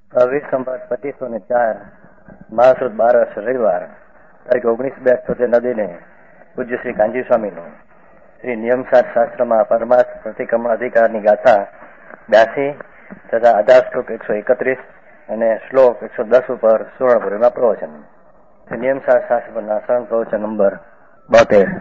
સંવત 2504 મહાસુદ 12 રવિવાર તારીખ 19/2 નદીને પૂજ્ય શ્રી કાંજી સ્વામીનું શ્રી નિયમસાર શાસ્ત્રમાં પરમાર્થ પ્રતિક્રમણ અધિકારની ગાથા 82 તથા આધાર શ્લોક 131 અને શ્લોક 110 ઉપર સુવર્ણપુરીમાં પ્રવચન. શ્રી નિયમસાર શાસ્ત્રના શરણ પ્રવચન નંબર 72.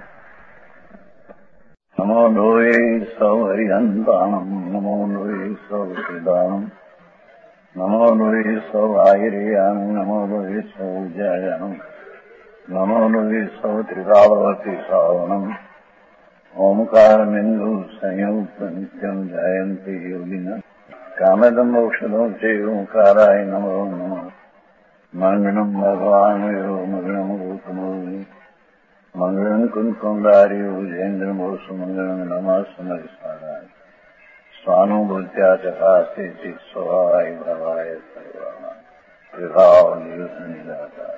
નમો લોહે સૌ હરિહંતાણમ નમો લોહે સૌ શ્રીદાનમ નમો લોહે સૌ આયર્યાન નમો લોહે સૌ જયાનમ નમો લોહે સૌ ત્રિકાવતી સાવનમ ઓમકાર બિંદુ સંયુક્ત નિત્યમ જયંતી યોગિન કામદમ મોક્ષદો છે ઓંકારાય નમો નમઃ મંગળમ ભગવાન મંગળમ ગૌતમો મંગળમ કુંકુંડાર્યો જયેન્દ્રમોસુ મંગળમ નમઃ સમર્ષાય સ્વાનુભૂત્યા ચકાસ્તે ચિત સ્વભાવાય ભવાય સર્વાય વિભાવ નિદાતા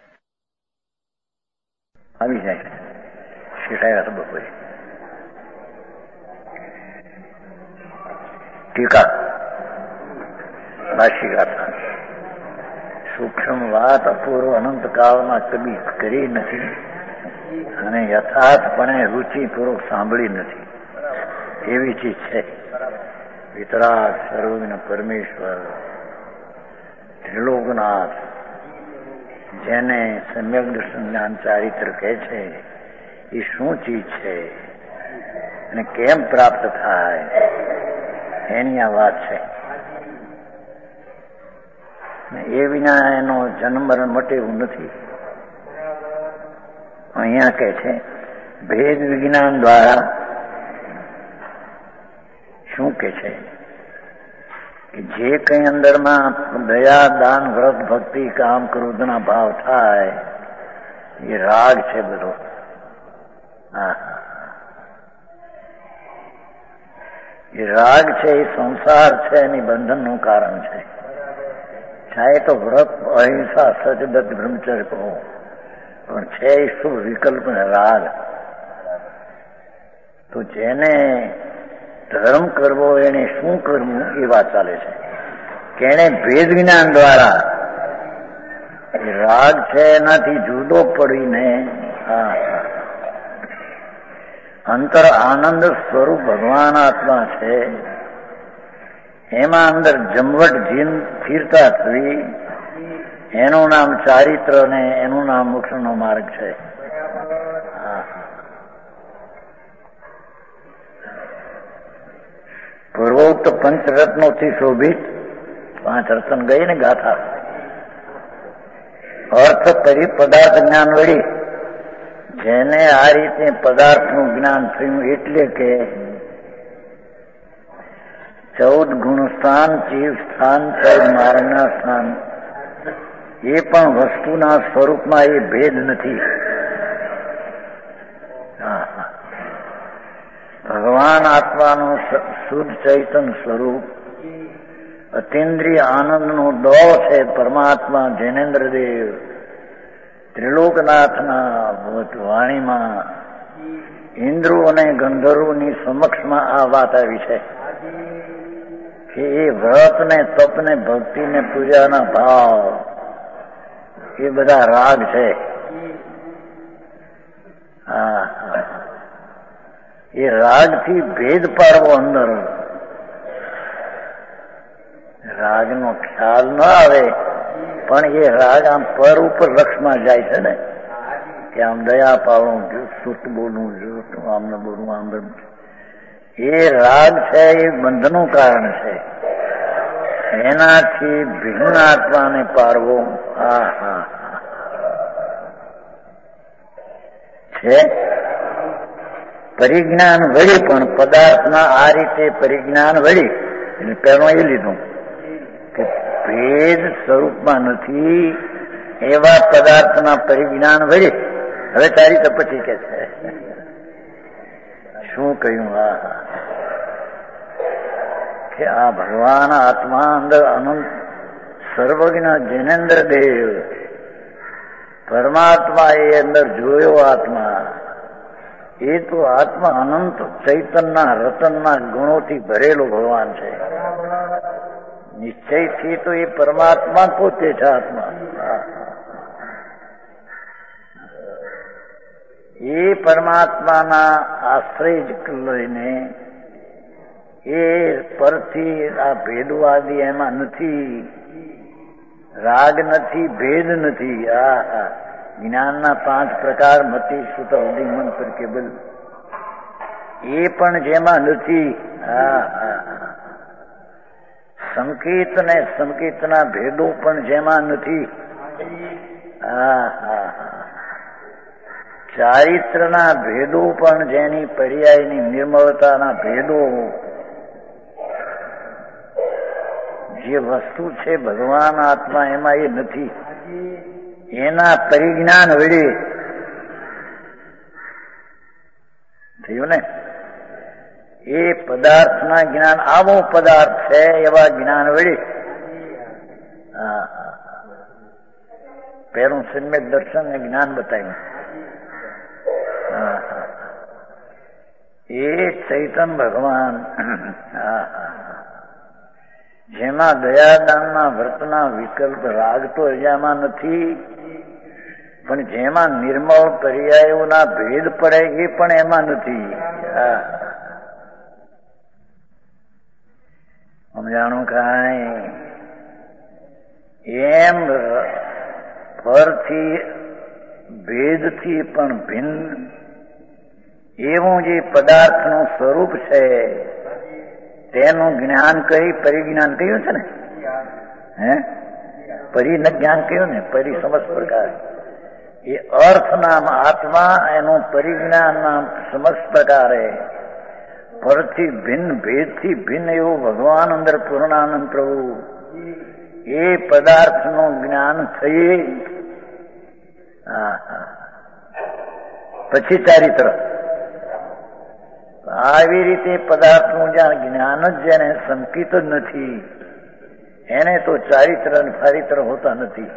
આવી જાય શીખાયા બપોરે ટીકા ભાષ્ય ગાથા. સૂક્ષ્મ વાત અપૂર્વ અનંત કાળમાં કદી કરી નથી અને યથાર્થપણે રુચિપૂર્વક સાંભળી નથી એવી ચીજ છે. વિતરાગ સર્વજ્ઞ પરમેશ્વર ત્રિલોકનાથ જેને સમ્યક દર્શન જ્ઞાન ચારિત્ર કહે છે એ શું ચીજ છે અને કેમ પ્રાપ્ત થાય એની આ વાત છે. એ વિના એનો જન્મ મરણ મટે એવું નથી. અહીંયા કહે છે ભેદ વિજ્ઞાન દ્વારા શું કે છે કે જે કઈ અંદરમાં દયા દાન વ્રત ભક્તિ કામ ક્રોધના ભાવ થાય એ રાગ છે બધો. એ રાગ છે એ સંસાર છે એની બંધનનું કારણ છે. ચાહે તો વ્રત અહિંસા સચદત્ત બ્રહ્મચર્ય કહો પણ છે એ શું વિકલ્પ રાગ. તો જેને ધર્મ કરવો એને શું કરવું એ વાત ચાલે છે કે એને ભેદ જ્ઞાન દ્વારા એ રાગ છે એનાથી જુદો પડીને અંતર આનંદ સ્વરૂપ ભગવાન આત્મા છે એમાં અંદર જમવટ જીન સ્થિરતા થવી એનું નામ ચારિત્ર ને એનું નામ મોક્ષનો માર્ગ છે. પૂર્વોક્ત પંચરત્નોથી શોભિત 5 રત્ન ગઈ ને ગાથા અર્થ કરી પદાર્થ જ્ઞાન વળી જેને આ રીતે પદાર્થનું જ્ઞાન થયું એટલે કે 14 ગુણ સ્થાન જીવ સ્થાન 14 માર્ગના સ્થાન એ પણ વસ્તુના સ્વરૂપમાં એ ભેદ નથી. ભગવાન આત્માનું શુદ્ધ ચૈતન્ય સ્વરૂપ અતિન્દ્રિય આનંદનો દો છે પરમાત્મા જૈનેન્દ્રદેવ ત્રિલોકનાથના વાણીમાં ઇન્દ્રો અને ગંધર્વોની સમક્ષમાં આ વાત આવી છે કે એ વ્રત ને તપ ને ભક્તિ ને પૂજાના ભાવ એ બધા રાગ છે. એ રાગથી ભેદ પાડવો અંદર રાગનો ખ્યાલ ન આવે પણ એ રાગ આમ પર ઉપર લક્ષમાં જાય છે ને કે આમ દયા પાડવું સુત બોલવું જૂઠું આમને બોલવું આમ એ રાગ છે એ બંધનું કારણ છે. એનાથી ભિન્ન આત્માને પાડવો છે. પરિજ્ઞાન વળી પણ પદાર્થના આ રીતે પરિજ્ઞાન વળી એટલે પહેલું એ લીધું કે ભેદ સ્વરૂપમાં નથી એવા પદાર્થના પરિજ્ઞાન વળી. હવે તારી તો પછી કે છે શું કહ્યું કે આ ભગવાન આત્મા અંદર અનંત સર્વજ્ઞ જૈનેન્દ્ર દેવ પરમાત્મા એ અંદર જોયો આત્મા એ તો આત્મા અનંત ચૈતનના રતનના ગુણોથી ભરેલો ભગવાન છે. નિશ્ચયથી તો એ પરમાત્મા પોતે છે આત્મા. એ પરમાત્માના આશ્રય જ લઈને એ પરથી આ ભેદવાદી એમાં નથી, રાગ નથી, ભેદ નથી. જ્ઞાનના 5 પ્રકાર મતિ શ્રુત અવધિ પર કેબલ એ પણ જેમાં નથી. સંકેત ને સંકેતના ભેદો પણ જેમાં નથી. ચારિત્રના ભેદો પણ જેની પર્યાયની નિર્મળતાના ભેદો, જે વસ્તુ છે ભગવાન આત્મા એમાં એ નથી. એના પરિજ્ઞાન વડે થયું ને, એ પદાર્થના જ્ઞાન આવો પદાર્થ છે એવા જ્ઞાન વડે પહેલું સમ્યક દર્શન ને જ્ઞાન બતાવ્યું. એ ચૈતન ભગવાન જેમાં દયાદાનના વ્રતના વિકલ્પ રાગ તો એમાં નથી, પણ જેમાં નિર્મળ પર્યાયોના ભેદ પડે એ પણ એમાં નથી. સમજાણું કાંઈ? એમ પરથી ભેદથી પણ ભિન્ન એવું જે પદાર્થનું સ્વરૂપ છે તેનું જ્ઞાન કરી પરિજ્ઞાન કહ્યું છે ને. પરિજ્ઞાન કહ્યું ને, પરિસમજ પ્રકાર. એ અર્થ નામ આત્મા, એનું પરિજ્ઞાન નામ સમજ પ્રકારે પરથી ભિન્ન, ભેદથી ભિન્ન એવું ભગવાન અંદર પૂર્ણાનંદ પ્રભુ એ પદાર્થનું જ્ઞાન થઈએ પછી ચારિત્ર. આવી રીતે પદાર્થનું જ્યાં જ્ઞાન જ જેને સંકિત જ નથી એને તો ચારિત્ર અને ફારિત્ર હોતા નથી.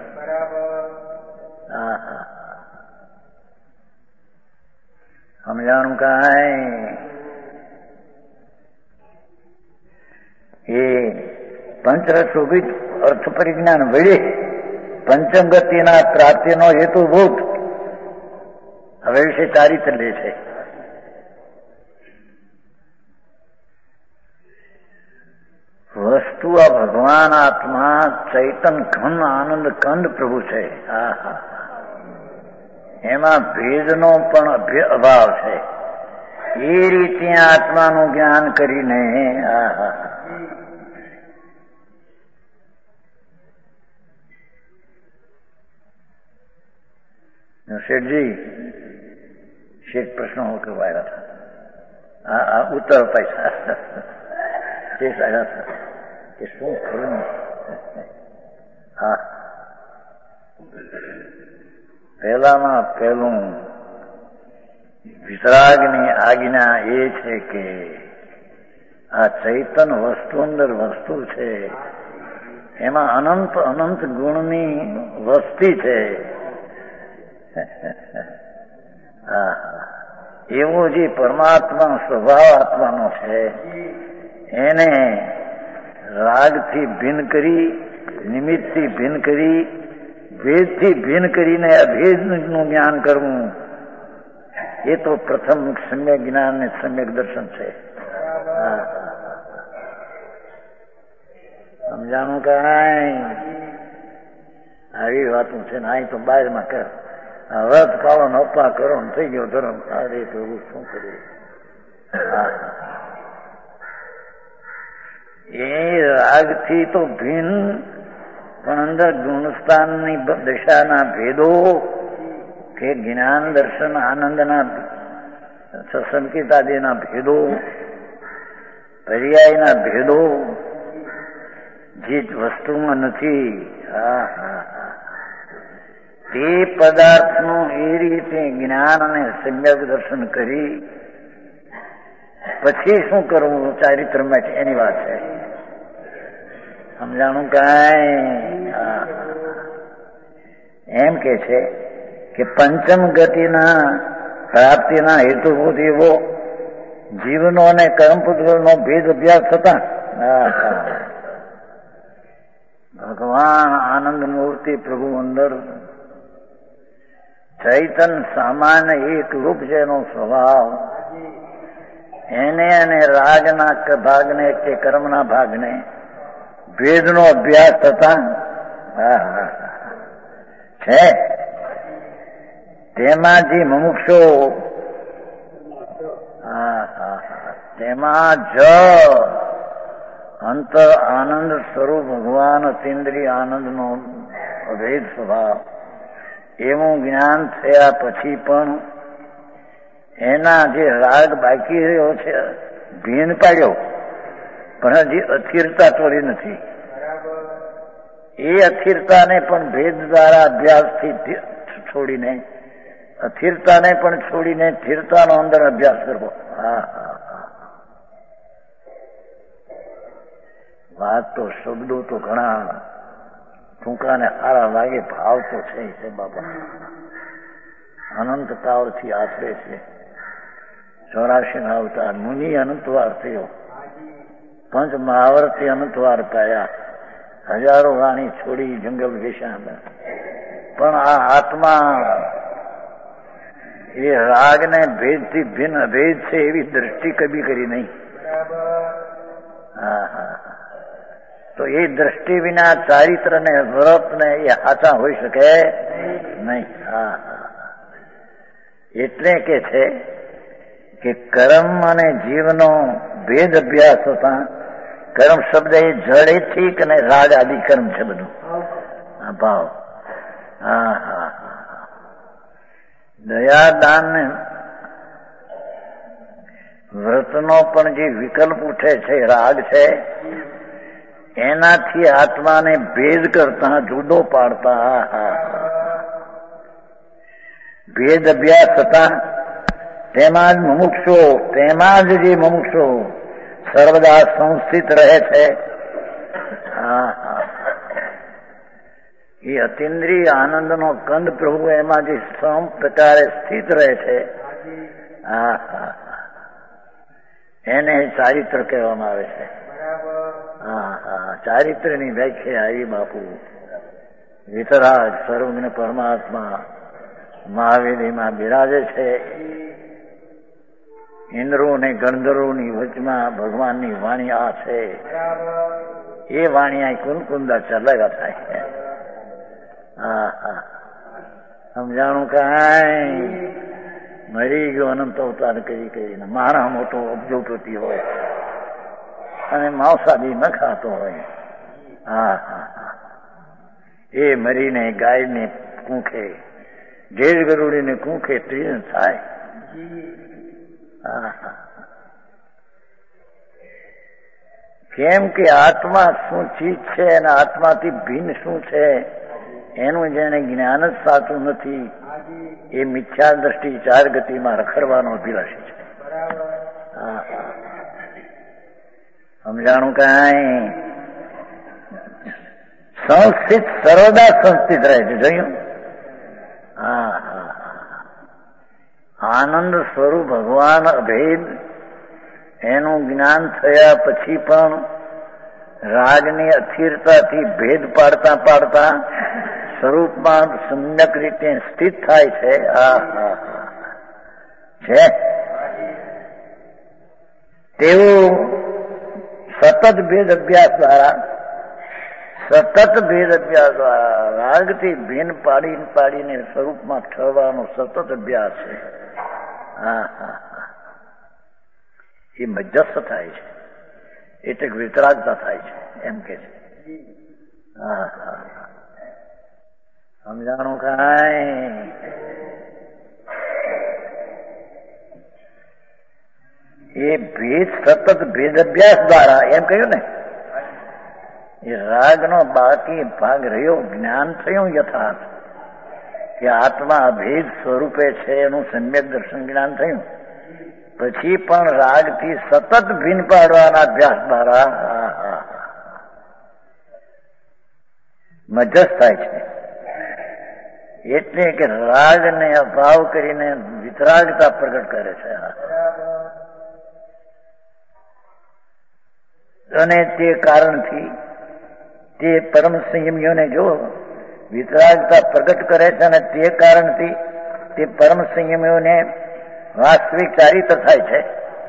સમજાણું કાંઈ? એ પંચરસોભિત અર્થ પરિજ્ઞાન વડે પંચમ ગતિના પ્રાપ્તિનો હેતુભૂત હવે વિશે ચારિત્ર લે છે. વસ્તુ આ ભગવાન આત્મા ચૈતન ઘન આનંદ કંદ પ્રભુ છે. એમાં ભેદનો પણ અભાવ છે. એ રીતે આત્માનું જ્ઞાન કરીને શેઠજી શેઠ પ્રશ્ન હો કે વાયરા था ઉત્તર પૈસા શેઠ આવ્યા હતા કે શું ખરું. પહેલામાં પહેલું વિતરાગની આજ્ઞા એ છે કે આ ચૈતન વસ્તુ અંદર વસ્તુ છે, એમાં અનંત અનંત ગુણની વસ્તી છે. એવો જે પરમાત્મા સ્વભાવ આત્માનો છે એને રાગથી ભિન્ન કરી, નિમિત્તથી ભિન્ન કરી, ભેદથી ભિન્ન કરીને અભેદનું જ્ઞાન કરવું એ તો પ્રથમ સમ્યક જ્ઞાન ને સમ્યક દર્શન છે. સમજાણું કાંઈ? આવી વાતું છે ને અહીં તો બહારમાં કર વ્રત પાળો અપા કરો ને થઈ ગયો ધર્મ. અરે પ્રભુ શું કર્યું? એ રાગથી તો ભિન્ન પણ અંદર ગુણસ્થાનની દશાના ભેદો કે જ્ઞાન દર્શન આનંદના સંકેતાદિના ભેદો, પર્યાયના ભેદો જે વસ્તુમાં નથી, તે પદાર્થનું એ રીતે જ્ઞાન અને સમ્યક દર્શન કરી પછી શું કરવું ચારિત્ર માટે એની વાત છે. સમજાણું કાંઈ? એમ કે છે કે પંચમ ગતિના પ્રાપ્તિના હેતુભૂત એવો જીવનો અને કર્મપુત્રનો ભેદ અભ્યાસ થતા ભગવાન આનંદ મૂર્તિ પ્રભુ અંદર ચૈતન સામાન્ય એક રૂપ છે એનો સ્વભાવ. એને અને રાગના ભાગને કે કર્મના ભાગને ભેદનો અભ્યાસ થતા છે. તેમાં જે મુમુક્ષો તેમાં જ અંતર આનંદ સ્વરૂપ ભગવાન અતિન્દ્રિય આનંદનો અભેદ સ્વભાવ એવું જ્ઞાન થયા પછી પણ એના જે રાગ બાકી રહ્યો છે ભીન પાડ્યો પણ હજી અસ્થિરતા તોડી નથી. એ અસ્થિરતાને પણ ભેદ દ્વારા અભ્યાસથી છોડીને અસ્થિરતાને પણ છોડીને સ્થિરતાનો અંદર અભ્યાસ કરવો. વાત તો શબ્દો તો ઘણા ટૂંકા ને સારા લાગે, ભાવ તો છે બાબા. અનંત કાળથી આશરે છે 84 ના અવતાર મુનિ અનંતવાર થયો, પંચ મહાવર્તી અનંતવાર પાયા, હજારો વાણી છોડી જંગલ વિશાળ. પણ આ આત્મા એ રાગને ભેદથી ભિન્ન અભેદ છે એવી દ્રષ્ટિ કભી કરી નહીં. તો એ દ્રષ્ટિ વિના ચારિત્ર ને વ્રત ને એ સાચા હોઈ શકે નહીં. એટલે કે છે કે કર્મ અને જીવનો ભેદ અભ્યાસ થતા, કર્મ શબ્દ એ જડેથી અને રાગ આદિ કર્મ છે બધું ભાવ. દયાદાન ને વ્રતનો પણ જે વિકલ્પ ઉઠે છે રાગ છે, એનાથી આત્માને ભેદ કરતા જુદો પાડતા ભેદ અભ્યાસ થતા તેમાં જ મુમુક્ષો, તેમાં જ જે મુમુક્ષો સર્વદા સંસ્થિત રહે છે. એ અતિન્દ્રિય આનંદનો કંદ પ્રભુ એમાં જે સમ પ્રકારે સ્થિત રહે છે એને ચારિત્ર કહેવામાં આવે છે. ચારિત્રની વ્યાખ્યા આવી બાપુ. વિતરાગ સર્વજ્ઞ પરમાત્મા મહાવેદીમાં બિરાજે છે. ઇન્દ્રો ને ગંધર્વોની વચમાં ભગવાનની વાણી આ છે. એ વાણી આ કુંદા ચલાવ્યા થાય. સમજાણું કાંઈ મરી ગયો અનંત અવતાર કરી કરીને, મારા મોટો અબજોપતિ હોય અને માંસાદી ન ખાતો હોય. એ મરીને ગાયને કૂંખે, ઘેર ગરુડીને કૂંખે ત્રીન થાય. કેમ કે આત્મા શું ચીજ છે અને આત્માથી ભિન્ન શું છે એનું જેને જ્ઞાન જ સાચું નથી એ મિથ્યા દ્રષ્ટિ ચાર ગતિમાં રખડવાનો અભિલાષી છે. સમજાણું કાંઈ? સંસ્થિત સર્વદા સંસ્થિત રહે છે. જોયું? આનંદ સ્વરૂપ ભગવાન અભેદ એનું જ્ઞાન થયા પછી પણ રાગની અસ્થિરતાથી ભેદ પાડતા પાડતા સ્વરૂપમાં સમ્યક રીતે સ્થિત થાય છે. છે તેવું સતત ભેદ અભ્યાસ દ્વારા રાગથી ભેદ પાડીને સ્વરૂપમાં ઠરવાનો સતત અભ્યાસ છે. એ મજ્જસ્થ થાય છે એટલે વિતરાગતા થાય છે એમ કે છે. સમજાણું કાંઈ? એ ભેદ સતત ભેદ અભ્યાસ દ્વારા એમ કહ્યું ને, એ રાગનો બાકી ભાગ રહ્યો, જ્ઞાન થયું યથાર્થ કે આત્મા અભેદ સ્વરૂપે છે એનું સમ્યક દર્શન જ્ઞાન થયું. પછી પણ રાગથી સતત ભિન્ન પાડવાના અભ્યાસ દ્વારા મજ્જસ્થ થાય છે. એટલે કે રાગને અભાવ કરીને વિતરાગતા પ્રગટ કરે છે. અને તે કારણથી તે પરમ સંયમીઓને જો વિતરાગતા પ્રગટ કરે છે અને તે કારણથી તે પરમ સંયમીઓને વાસ્તવિક ચારિત્ર થાય છે.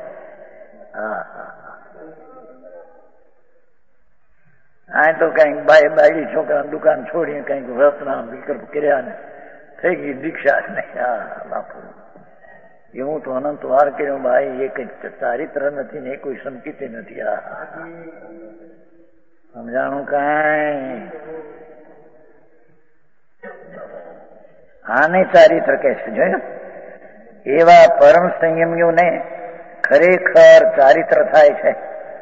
આ તો કઈક બાયડી છોકરા દુકાન છોડીને કઈક વ્રતના વિકલ્પ કર્યા ને થઈ ગઈ દીક્ષા ને. બાપુ એવું તો અનંત વાર કર્યું ભાઈ, એ કઈ ચારિત્ર નથી ને કોઈ સંકેત નથી. સમજાણું કઈ? આને ચારિત્ર કહે છે. જોયું? એવા પરમ સંયમીઓને ખરેખર ચારિત્ર થાય છે.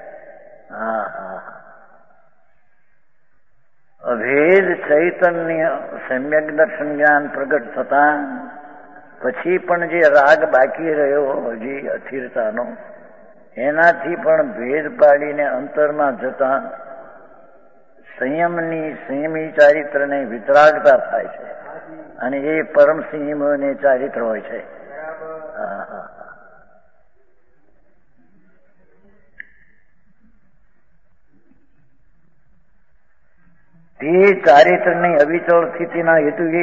અભેદ ચૈતન્ય સમ્યક દર્શન જ્ઞાન પ્રગટ થતા પછી પણ જે રાગ બાકી રહ્યો હજી અસ્થિરતાનો, એનાથી પણ ભેદ પાડીને અંતરમાં જતા સંયમી ચારિત્રને વિતરાગતા થાય છે અને એ પરમ સંયમીઓને ચારિત્ર હોય છે. તે ચારિત્રની અવિચળ સ્થિતિના હેતુએ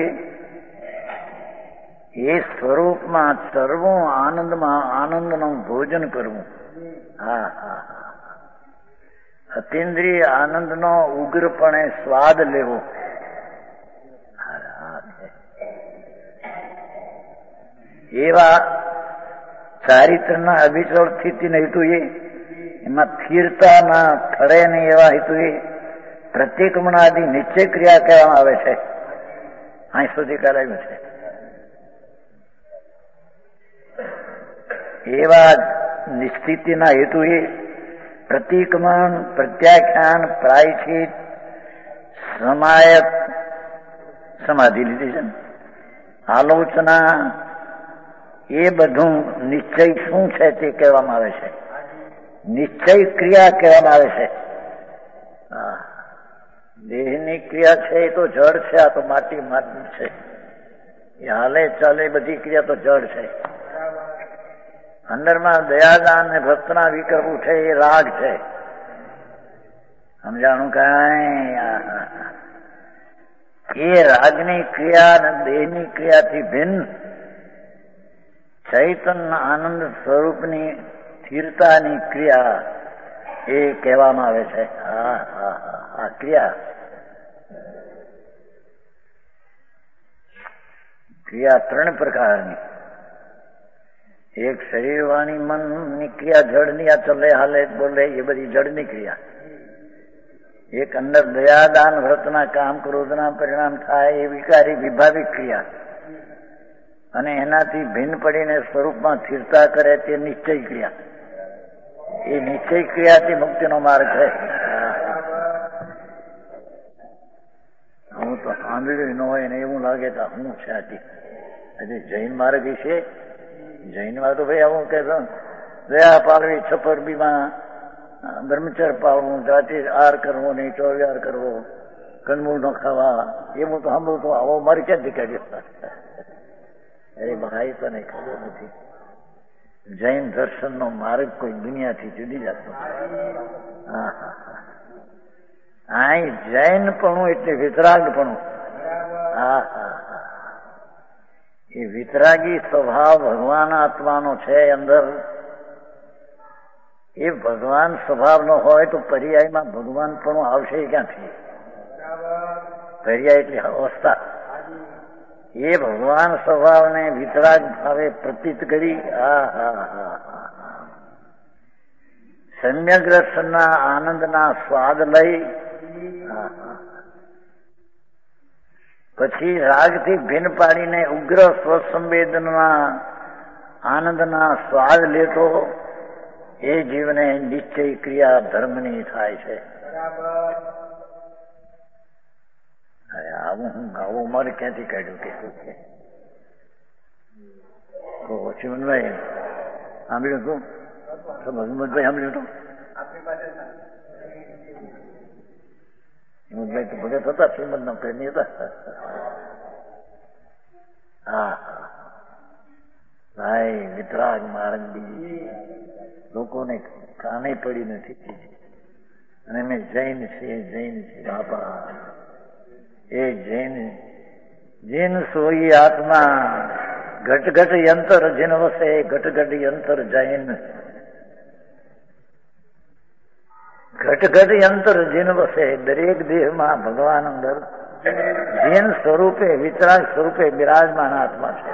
એ સ્વરૂપમાં ચરવું, આનંદમાં આનંદનું ભોજન કરવું. અતિન્દ્રિય આનંદનો ઉગ્રપણે સ્વાદ લેવો. એવા ચારિત્રના અવિચળ સ્થિતિના હેતુએ, એમાં સ્થિરતાના ફળે ને એવા હેતુએ પ્રતિક્રમણાદિ નિશ્ચય ક્રિયા કહેવામાં આવે છે. અહીં સુધી કરાયું છે. એવા નિશ્ચિતિના હેતુએ પ્રતિક્રમણ, પ્રત્યાખ્યાન, પ્રાયશ્ચિત, સમાયત સમાધિ લીધી છે, આલોચના, એ બધું નિશ્ચય શું છે તે કહેવામાં આવે છે. નિશ્ચય ક્રિયા કહેવામાં આવે છે. દેહની ક્રિયા છે એ તો જડ છે, આ તો માટી માટી છે. એ હાલે ચાલે બધી ક્રિયા તો જડ છે. અંદરમાં દયાદાન ને ભક્તના વિકલ્પ ઉઠે એ રાગ છે. સમજાણું કઈ? એ રાગની ક્રિયા અને દેહની ક્રિયાથી ભિન્ન ચૈતન્ય આનંદ સ્વરૂપની સ્થિરતાની ક્રિયા એ કહેવામાં આવે છે. આ ક્રિયા ત્રણ પ્રકારની. એક શરીર, વાણી, મનની ક્રિયા જડની, આ ચલે હાલે બોલે એ બધી જડની ક્રિયા. એક અંદર દયાદાન વ્રતના કામ ક્રોધના પરિણામ થાય એ વિકારી વિભાવિક ક્રિયા, અને એનાથી ભિન્ન પડીને સ્વરૂપમાં સ્થિરતા કરે તે નિશ્ચય ક્રિયા. એ નિશ્ચય ક્રિયાથી મુક્તિનો માર્ગ છે. હું તો સાંભળ્યું ન હોય ને એવું લાગે તો હું છે આથી. હજી જૈન માર્ગ છે. જૈનમાં તો ભાઈ આવું કે દયા પાળવી, છપરબીમાં બ્રહ્મચર્ય પાળવું, જાતિ આર કરવો નહીં, ચોવ્યાર કરવો, કંદમૂળ ન ખાવા, એવું તો સાંભળું તો આવો મારી ક્યાંથી કાઢ્યો. અરે ભાઈ તને ખબર નથી, જૈન દર્શનનો માર્ગ કોઈ દુનિયાથી જુદી જતો. અહીં જૈનપણું એટલે વિતરાગપણું. એ વિતરાગી સ્વભાવ ભગવાન આત્માનો છે અંદર. એ ભગવાન સ્વભાવનો હોય તો પર્યાયમાં ભગવાનપણું આવશે ક્યાંથી? પર્યાય એટલે અવસ્થા. એ ભગવાન સ્વભાવને વિતરાગ ભાવે પ્રતીત કરી સમ્યક દર્શનના આનંદના સ્વાદ લઈ પછી રાગથી ભિન્ન પાડીને ઉગ્ર સ્વસંવેદનના આનંદના સ્વાદ લેતો એ જીવને નિશ્ચય ક્રિયા ધર્મની થાય છે. આવું મારે ક્યાંથી કાઢ્યું કે ચીમનભાઈ સાંભળ્યું તું? હિંમતભાઈ સાંભળ્યું તું? હિંમતભાઈ તો ભગત હતા, શ્રીમદ ના પ્રેમી હતા. ભાઈ વિતરાગ માર્ગ લોકોને કાને પડી નથી. અને મેં જૈન છે બાપા. એ જૈન સોઈ આત્મા ઘટ ઘટ યંતર જીન વસે, ઘટ ઘટ યંતર જૈન. ઘટ ઘટ યંતર જીન વસે. દરેક દેહમાં ભગવાન અંદર જીન સ્વરૂપે વિતરાગ સ્વરૂપે બિરાજમાન આત્મા છે.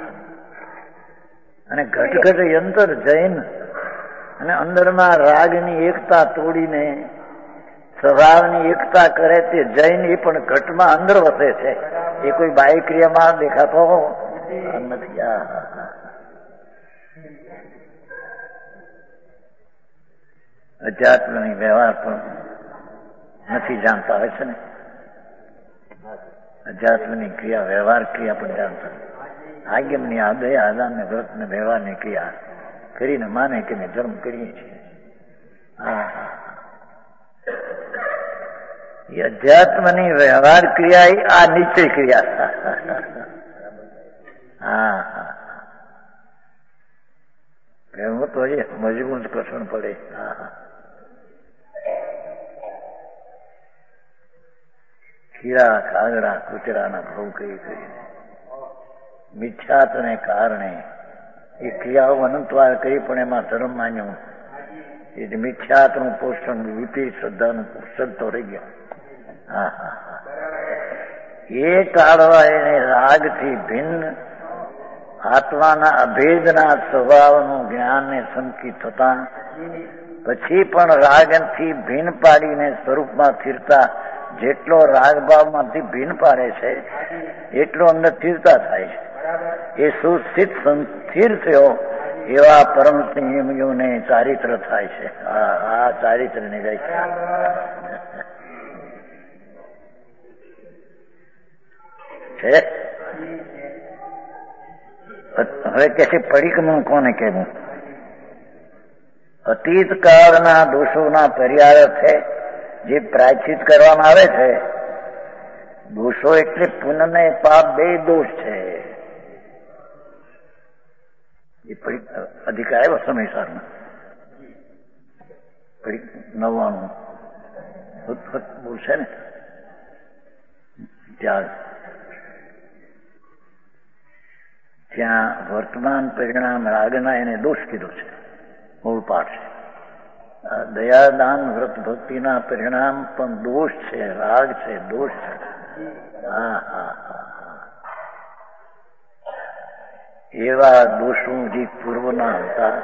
અને ઘટ ઘટ યંતર જૈન. અને અંદરમાં રાગની એકતા તોડીને સ્વભાવની એકતા કરે તે જૈન. એ પણ ઘટમાં અંદર વસે છે. એ કોઈ બાહ્ય ક્રિયામાં દેખાતો નથી. અધ્યાત્મની વ્યવહાર પણ નથી જાણતા હોય છે ને. અધ્યાત્મની ક્રિયા વ્યવહાર ક્રિયા પણ જાણતા. આગમની આદય આદાન ને વ્રત ને વ્યવહારની ક્રિયા કરીને માને કે મેં ધર્મ કરીએ છીએ. એ અધ્યાત્મની વ્યવહાર ક્રિયા આ નિશ્ચય ક્રિયા. એમાં તો હજી મજબૂત કસણ પડે. કીડા કાગડા કૂતરાના ભાવ કરી કરીને મિથ્યાત્વને કારણે એ ક્રિયાઓ અનંતવાર કરી પણ એમાં ધર્મ માન્યો. એ મિથ્યાત્વનું પોષણ વિપરીત શ્રદ્ધાનું પોષણ તો રહી ગયો. એ કાઢવા એને રાગથી ભિન્ન આત્માના અભેદના સ્વભાવનું જ્ઞાનને સંકિત થતા પછી પણ રાગથી ભિન્ન પાડીને સ્વરૂપમાં સ્થિરતા, જેટલો રાગભાવમાંથી ભિન્ન પાડે છે એટલો અંદર સ્થિરતા થાય છે. એ સુસ્થિત સ્થિર થયો એવા પરમ સંયમીઓને ચારિત્ર થાય છે. આ ચારિત્ર ની ગઈ છે. હવે કે છે પડીકનું કોને કહેવું? અતીત કાળના દોષોના પર્યાય છે જે પ્રાયશ્ચિત કરવામાં આવે છે. દોષો એટલે પુણ્ય ને પાપ બે દોષ છે. એ અધિકાર આવ્યો સમયસારમાં 99 બોલશે ને ત્યાં વર્તમાન પરિણામ રાગના એને દોષ કીધો છે. મૂળ પાઠ છે. દયાદાન વ્રત ભક્તિના પરિણામ પણ દોષ છે, રાગ છે, દોષ છે. એવા દોષો જે પૂર્વના હતા,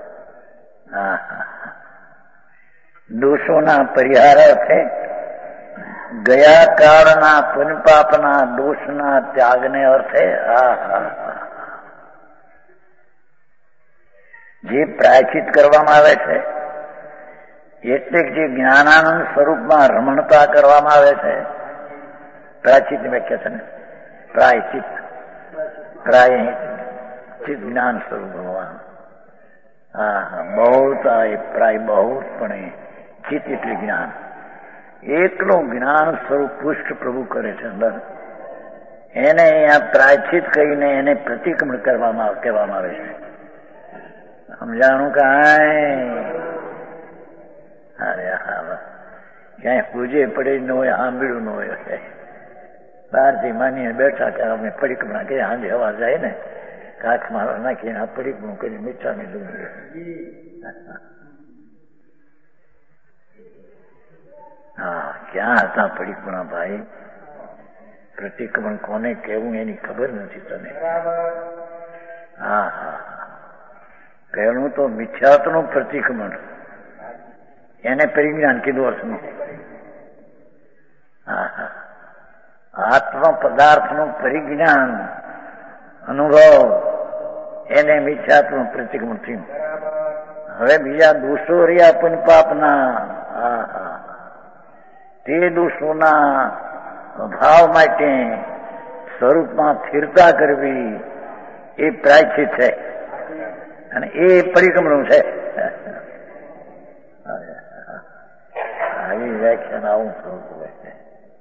દોષોના પરિહાર છે. ગયા કાળના પુણ્યપાપના દોષના ત્યાગને અર્થે જે પ્રાયશ્ચિત કરવામાં આવે છે એટલે જે જ્ઞાનાનંદ સ્વરૂપમાં રમણતા કરવામાં આવે છે. પ્રાયશ્ચિતની વ્યાખ્યા છે ને પ્રાયશ્ચિત. પ્રાયશ્ચિત જ્ઞાન સ્વરૂપ ભગવાન. બહુત પ્રાય બહુત પણ ચિત્ત એટલે જ્ઞાન. એકલું જ્ઞાન સ્વરૂપ પુષ્ટ પ્રભુ કરે છે અંદર. એને અહીંયા પ્રાયશ્ચિત કહીને એને પ્રતિક્રમણ કહેવામાં આવે છે. સમજાણું ક્યાંય પૂજે પડે ન હોય, સાંભળ્યું ન હોય. બહારથી માનીને બેઠા ત્યારે અમે પરિક્રમણા કરી. હાંજે હવા જાય ને કાચ મારવા નાખીને આ પરિક્રમણ કરી મીઠાની ડુંગળી. ક્યાં હતા પરિક્રમણા ભાઈ? પ્રતિક્રમણ કોને કહેવું એની ખબર નથી તને. પહેલું તો મિથ્યાત્વનું પ્રતિક્રમણ, એને પરિજ્ઞાન કીધું અર્થનું. આત્મ પદાર્થનું પરિજ્ઞાન અનુભવ, એને મિથ્યાત્વનું પ્રતિક્રમણ થયું. હવે બીજા દોષો રહ્યા પણ પાપના. તે દોષોના અભાવ માટે સ્વરૂપમાં સ્થિરતા કરવી એ પ્રાયશ્ચિત છે અને એ પરિક્રમણ છે. આવી વ્યાખ્યાન આવું સ્વરૂપ હોય છે.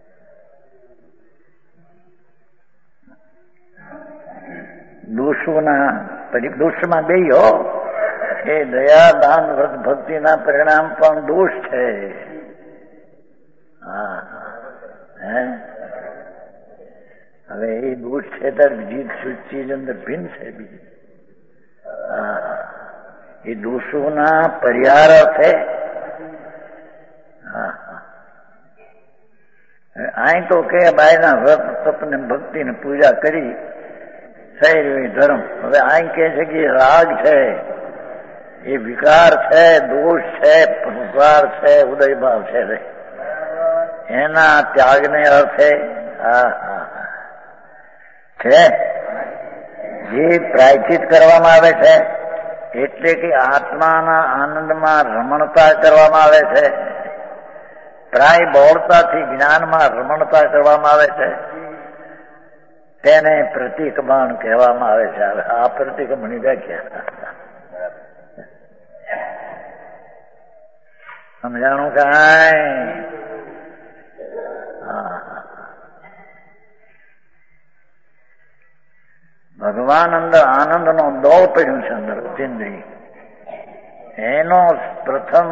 દોષમાં બે એ દયા દાન વ્રત ભક્તિના પરિણામ પણ દોષ છે. દોષ છે ત્યારે બીજી ચીજ અંદર ભિન્ન છે બીજી. એ દોષોના પરિહાર અર્થે અહીં તો કે બાયના વ્રત તપ ને ભક્તિ ને પૂજા કરી થઈ રહ્યું ધર્મ. હવે અહીં કે છે કે રાગ છે, એ વિકાર છે, દોષ છે, પુકાર છે, ઉદયભાવ છે, એના ત્યાગને અર્થે છે જે પ્રાયચિત કરવામાં આવે છે, એટલે કે આત્માના આનંદમાં રમણતા કરવામાં આવે છે, પ્રાય બહોળતાથી જ્ઞાનમાં રમણતા કરવામાં આવે છે, તેને પ્રતિક્રમણ કહેવામાં આવે છે. આ પ્રતિક્રમણની વ્યાખ્યા સમજાણું કાંઈ? ભગવાન અંદર આનંદનો દોર પડ્યું છે અંદર જિંદગી. એનો પ્રથમ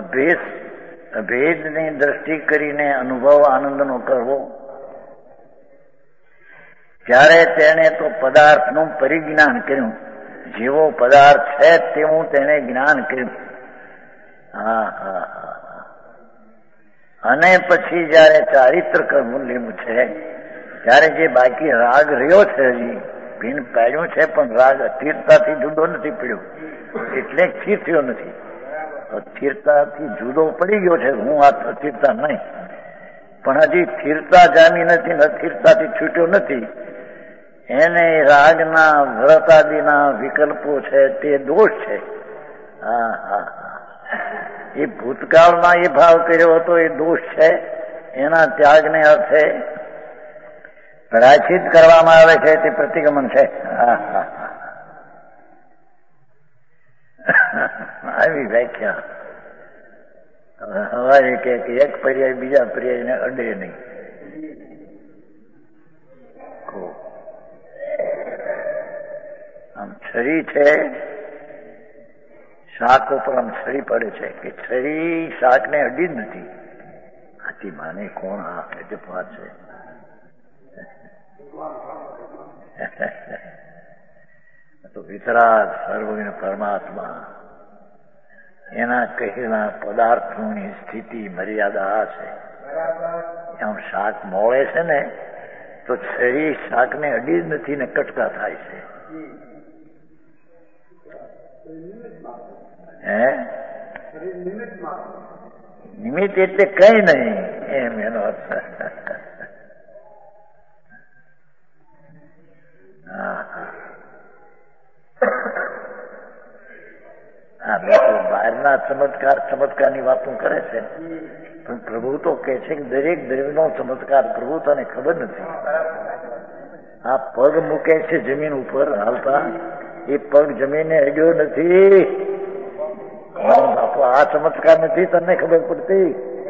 ભેદની દ્રષ્ટિ કરીને અનુભવ આનંદનો કરવો, ત્યારે તેણે તો પદાર્થનું પરિજ્ઞાન કર્યું. જેવો પદાર્થ છે તેવું તેને જ્ઞાન કર્યું. અને પછી જયારે ચારિત્ર કરવું લેવું છે, ત્યારે જે બાકી રાગ રહ્યો છે, હજી ભીન પાડ્યું છે, પણ રાગ અસ્થિરતાથી જુદો નથી પડ્યો, એટલે સ્થિર થયો નથી. અસ્થિરતાથી જુદો પડી ગયો છે, હું આ અસ્થિરતા નહીં, પણ હજી સ્થિરતા જામી નથી, અસ્થિરતાથી છૂટ્યો નથી. એને રાગના વ્રતાદિના વિકલ્પો છે તે દોષ છે. એ ભૂતકાળમાં એ ભાવ કર્યો હતો એ દોષ છે. એના ત્યાગને અર્થે પ્રાયશ્ચિત કરવામાં આવે છે તે પ્રતિક્રમણ છે. આવી વ્યાખ્યા. હવારે કે એક પર્યાય બીજા પર્યાયને અડે નહીં. આમ છરી છે, શાક ઉપર આમ છરી પડે છે કે છરી શાકને અડી જ નથી. આથી માને કોણ આ વાત છે? તો વિતરાગ સર્વજ્ઞ પરમાત્મા એના કહેલા પદાર્થોની સ્થિતિ મર્યાદા આ છે. આમ શાક મોળે છે ને તો છરી શાકને અડી જ નથી ને કટકા થાય છે. નિમિત્ત એટલે કઈ નહીં એમ એનો અર્થ. લોકો બહારના ચમત્કારની વાતો કરે છે, પણ પ્રભુ તો કે છે કે દરેક દ્રવ્યનો ચમત્કાર પ્રભુ તને ખબર નથી. આ પગ મૂકે છે જમીન ઉપર હાલતા, એ પગ જમીને અડ્યો નથી. બાપુ આ ચમત્કાર નથી, તને ખબર પડતી?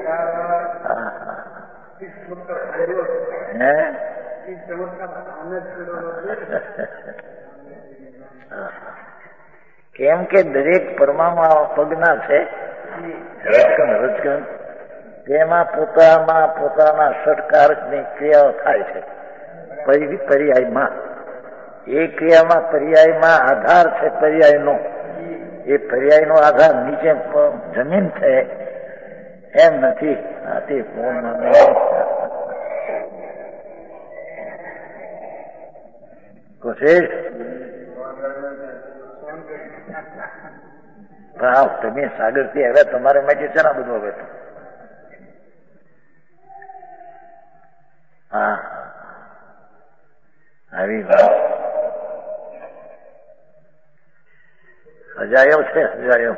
કેમ કે દરેક પરમાણુ પગના છે, રજકણ તેમાં પોતાના ષટકારકની ક્રિયાઓ થાય છે. પર્યાયમાં એ ક્રિયામાં પર્યાયમાં આધાર છે પર્યાયનો. એ પર્યાયનો આધાર નીચે જમીન છે એમ નથી. તે કોશિશ તમે સાગર થી હવે તમારે માટે છે ને બધું હવે તો. આવી વાત હજાયો છે. હજાયો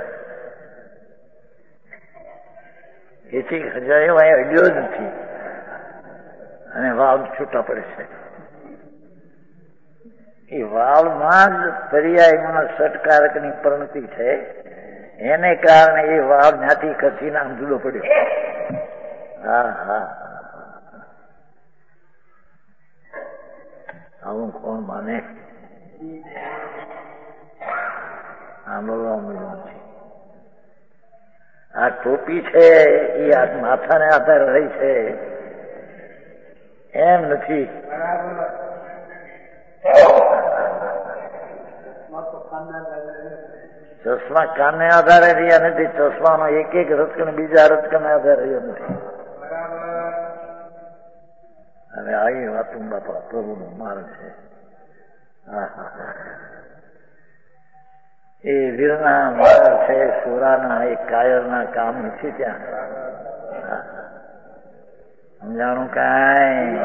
એથી હજાયો અહીં અડ્યો જ નથી અને વાવ છૂટા પડે છે. એ વાવમાં જ પર્યાયમાં ષટકારકની પરિણતિ છે. એને કારણે એ વાવ જ્યાંથી ખસીને આમ જુદો પડ્યો. આવું કોણ માને? આ ટોપી છે એ માથાને આધારે રહી છે એમ નથી. ચશ્મા કાનને આધારે રહ્યા નથી. ચશ્માનો એક એક રચકણ બીજા રચકણને આધારે રહ્યો નથી. અને આવી વાતો બાપા પ્રભુનો માર્ગ છે. એ વીરના માર્ગ છે, સુરાના એ કાયરના કામ નથી ત્યાં. સમજાણું કાંઈ?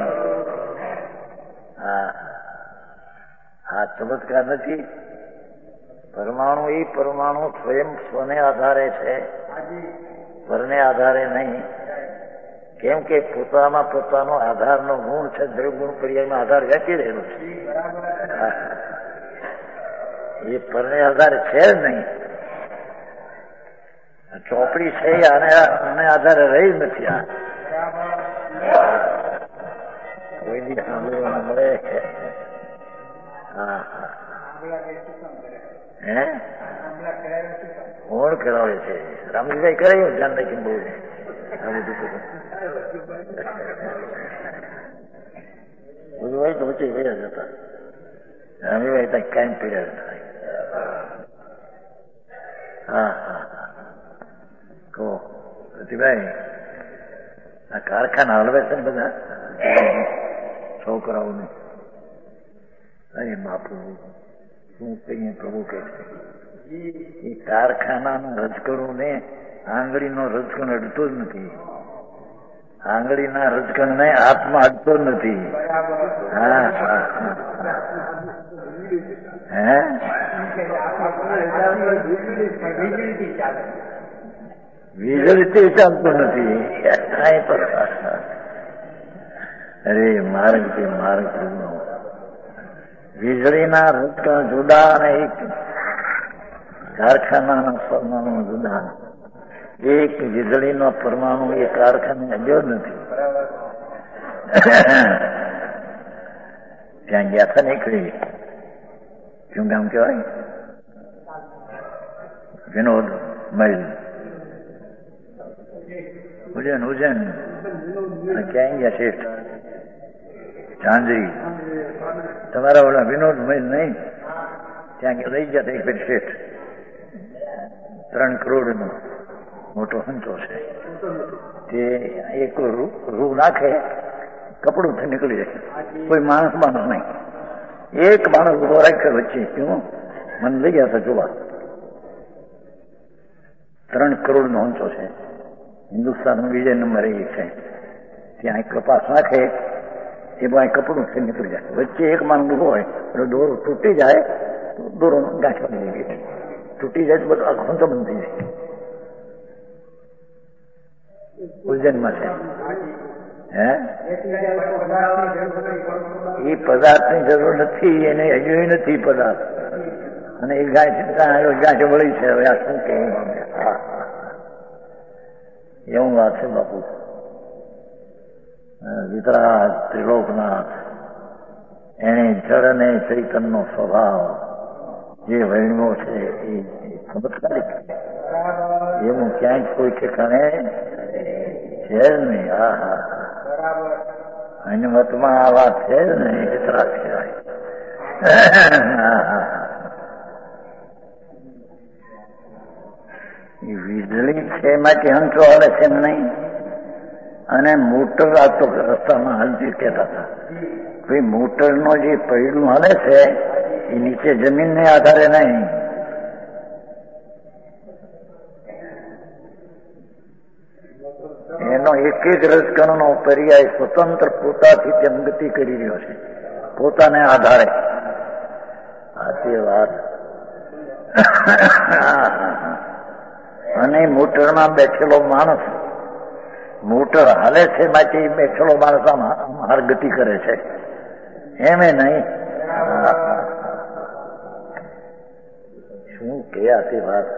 આ ચમત્કાર નથી. પરમાણુ એ પરમાણુ સ્વયં સ્વને આધારે છે, પરને આધારે નહીં. કેમ કે પોતામાં પોતાનો આધારનો ગુણ છે, દ્રવગુણ પર્યાયમાં આધાર વેચી રહેલો છે. એ પરને આધારે છે જ નહીં. ચોપડી છે આને આધારે રહી નથી. આ કોઈ દી સાંભળવા મળે. હે કોણ કરાવે છે? રામજીભાઈ કરાયું ધ્યાન રાખીને બહુ બધું તો ઊંચી ગયા જતા. રામજીભાઈ ત્યાં કાંઈ પીડ્યા હતા. કહો પ્રતિભાઈ, આ કારખાના હલવે છે ને બધા છોકરાઓને. અરે બાપુ શું કહીએ? પ્રભુ કહે છે એ કારખાનાના રજકણો ને આંગળીનો રજકણ અડતો જ નથી. આંગળીના રજકણ ને હાથમાં અડતો જ નથી. વીજળીથી ચાલતો નથી. અરે માર્ગ છે, માર્ગ વીજળીના રજકણ જુદા અને એક કારખાનાના પરમાણુ જુદા. એક વીજળીનો પરમાણુ એ કારખાને અડ્યો નથી. ત્યાં ગયા હતા નીકળી. શું ગામ કહેવાય? વિનોદ મલ ઉજ્જૈન. ઉજ્જૈન ક્યાં ગયા? શેઠ ચાંદરી. તમારા ઓલા વિનોદ મલ નહીં? ત્યાં લઈ ગયા એક પેટ શેઠ. 3 કરોડનો મોટો હંચો છે. તે એક રૂ નાખે, કપડું થી નીકળી જાય. કોઈ માણસ નહીં. એક માણસ ઉભો રાખે વચ્ચે. ક્યું? મને લઈ ગયા હતા જોવા. 3 કરોડનો હંચો છે. હિન્દુસ્તાનનો બીજા નંબરે એ છે. ત્યાં કપાસ નાખે, એ બાય કપડું થી નીકળી જાય. વચ્ચે એક માણસ ઉભો હોય એટલે દોરો તૂટી જાય તો દોરો ગાંઠ બની જાય. તૂટી જાય તો બધું આખું તો બંધ થઈ જાય. ઉજ્જૈનમાં છે. એ પદાર્થની જરૂર નથી. એને હજુ નથી પદાર્થ. અને એ ગાંઠ વળી છે. હવે આ શું કહેવું? એવું વાત છે બાપુ. વિતરાગ ત્રિલોકનાથ એને જળ અને ચૈતનનો સ્વભાવ જે વર્ણ્યો છે એ ચમત્કારિક. એવું ક્યાંય કોઈ ઠેકાણે છે જ નહીં. અનુમતમાં આ વાત છે જ નહીં. વિતરાગ કહેવાય. વીજળી છે એમાંથી હંચો આવે છે એમ નહીં. અને મોટર આ તો રસ્તામાં હાલતી કહેતા હતા. ભાઈ મોટરનો જે પૈડું હાલે છે એ નીચે જમીનને આધારે નહીં. એનો એક એક રજકણનો પર્યાય સ્વતંત્ર પોતાથી તેમ ગતિ કરી રહ્યો છે, પોતાને આધારે. આ તે વાત. અને મોટરમાં બેઠેલો માણસ, મોટર હાલે છે માટે બેઠેલો માણસ આમ ગતિ કરે છે એમ નહીં. શું કે આ તે વાત?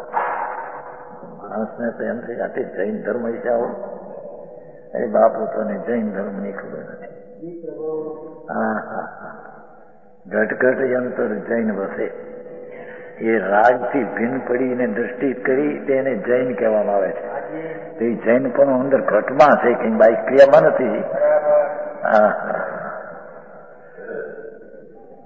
માણસને તો એમ થઈ આથી જૈન ધર્મ જાઓ. એ બાપુ તને જૈન ધર્મ ની ખબર નથી. ઘટઘટ યંત્ર જૈન વસે. એ રાગથી ભિન્ન પડીને દ્રષ્ટિ કરી તેને જૈન કહેવામાં આવે છે. તો એ જૈન પણ અંદર ઘટમાં છે, કઈ બાઈ ક્રિયામાં નથી.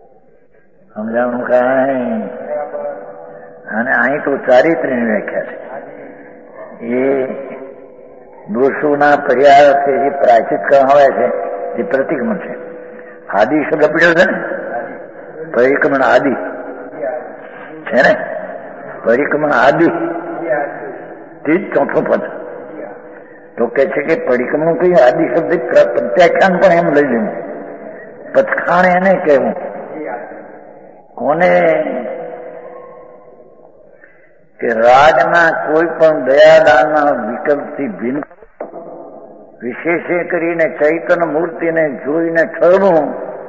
સમજાણું કાંઈ. અને અહીં તો ચારિત્ર્યની વ્યાખ્યા છે. એ દોષોના પર્યાય જે પ્રાયશ્ચિત કરાવે છે એ પ્રતિક્રમણ છે. આદિ શબ્દ પીડ્યો છે ને, પરિક્રમણ આદિ છે ને, પરિક્રમણ આદિ તે જ ચોથું પદ. તો કે છે કે પરિક્રમણ કઈ આદિ શબ્દ પ્રત્યાખ્યાન પણ એમ લઈ લેવું, પથખાણ એને કહેવું. કોને? કે રાજના કોઈ પણ દયાદાનના વિકલ્પથી ભિન્ન વિશેષે કરીને ચૈતન્ય મૂર્તિને જોઈને ઠરવું.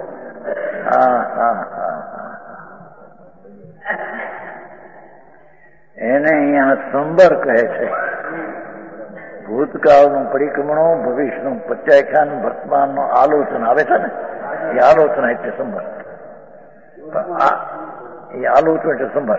એને અહીંયા સંબર કહે છે. ભૂતકાળનું પરિક્રમણો, ભવિષ્યનું પ્રત્યાખ્યાન, વર્તમાનનું આલોચન આવે છે ને, એ આલોચના એટલે સંબર. એ આલોચન એટલે સંબર.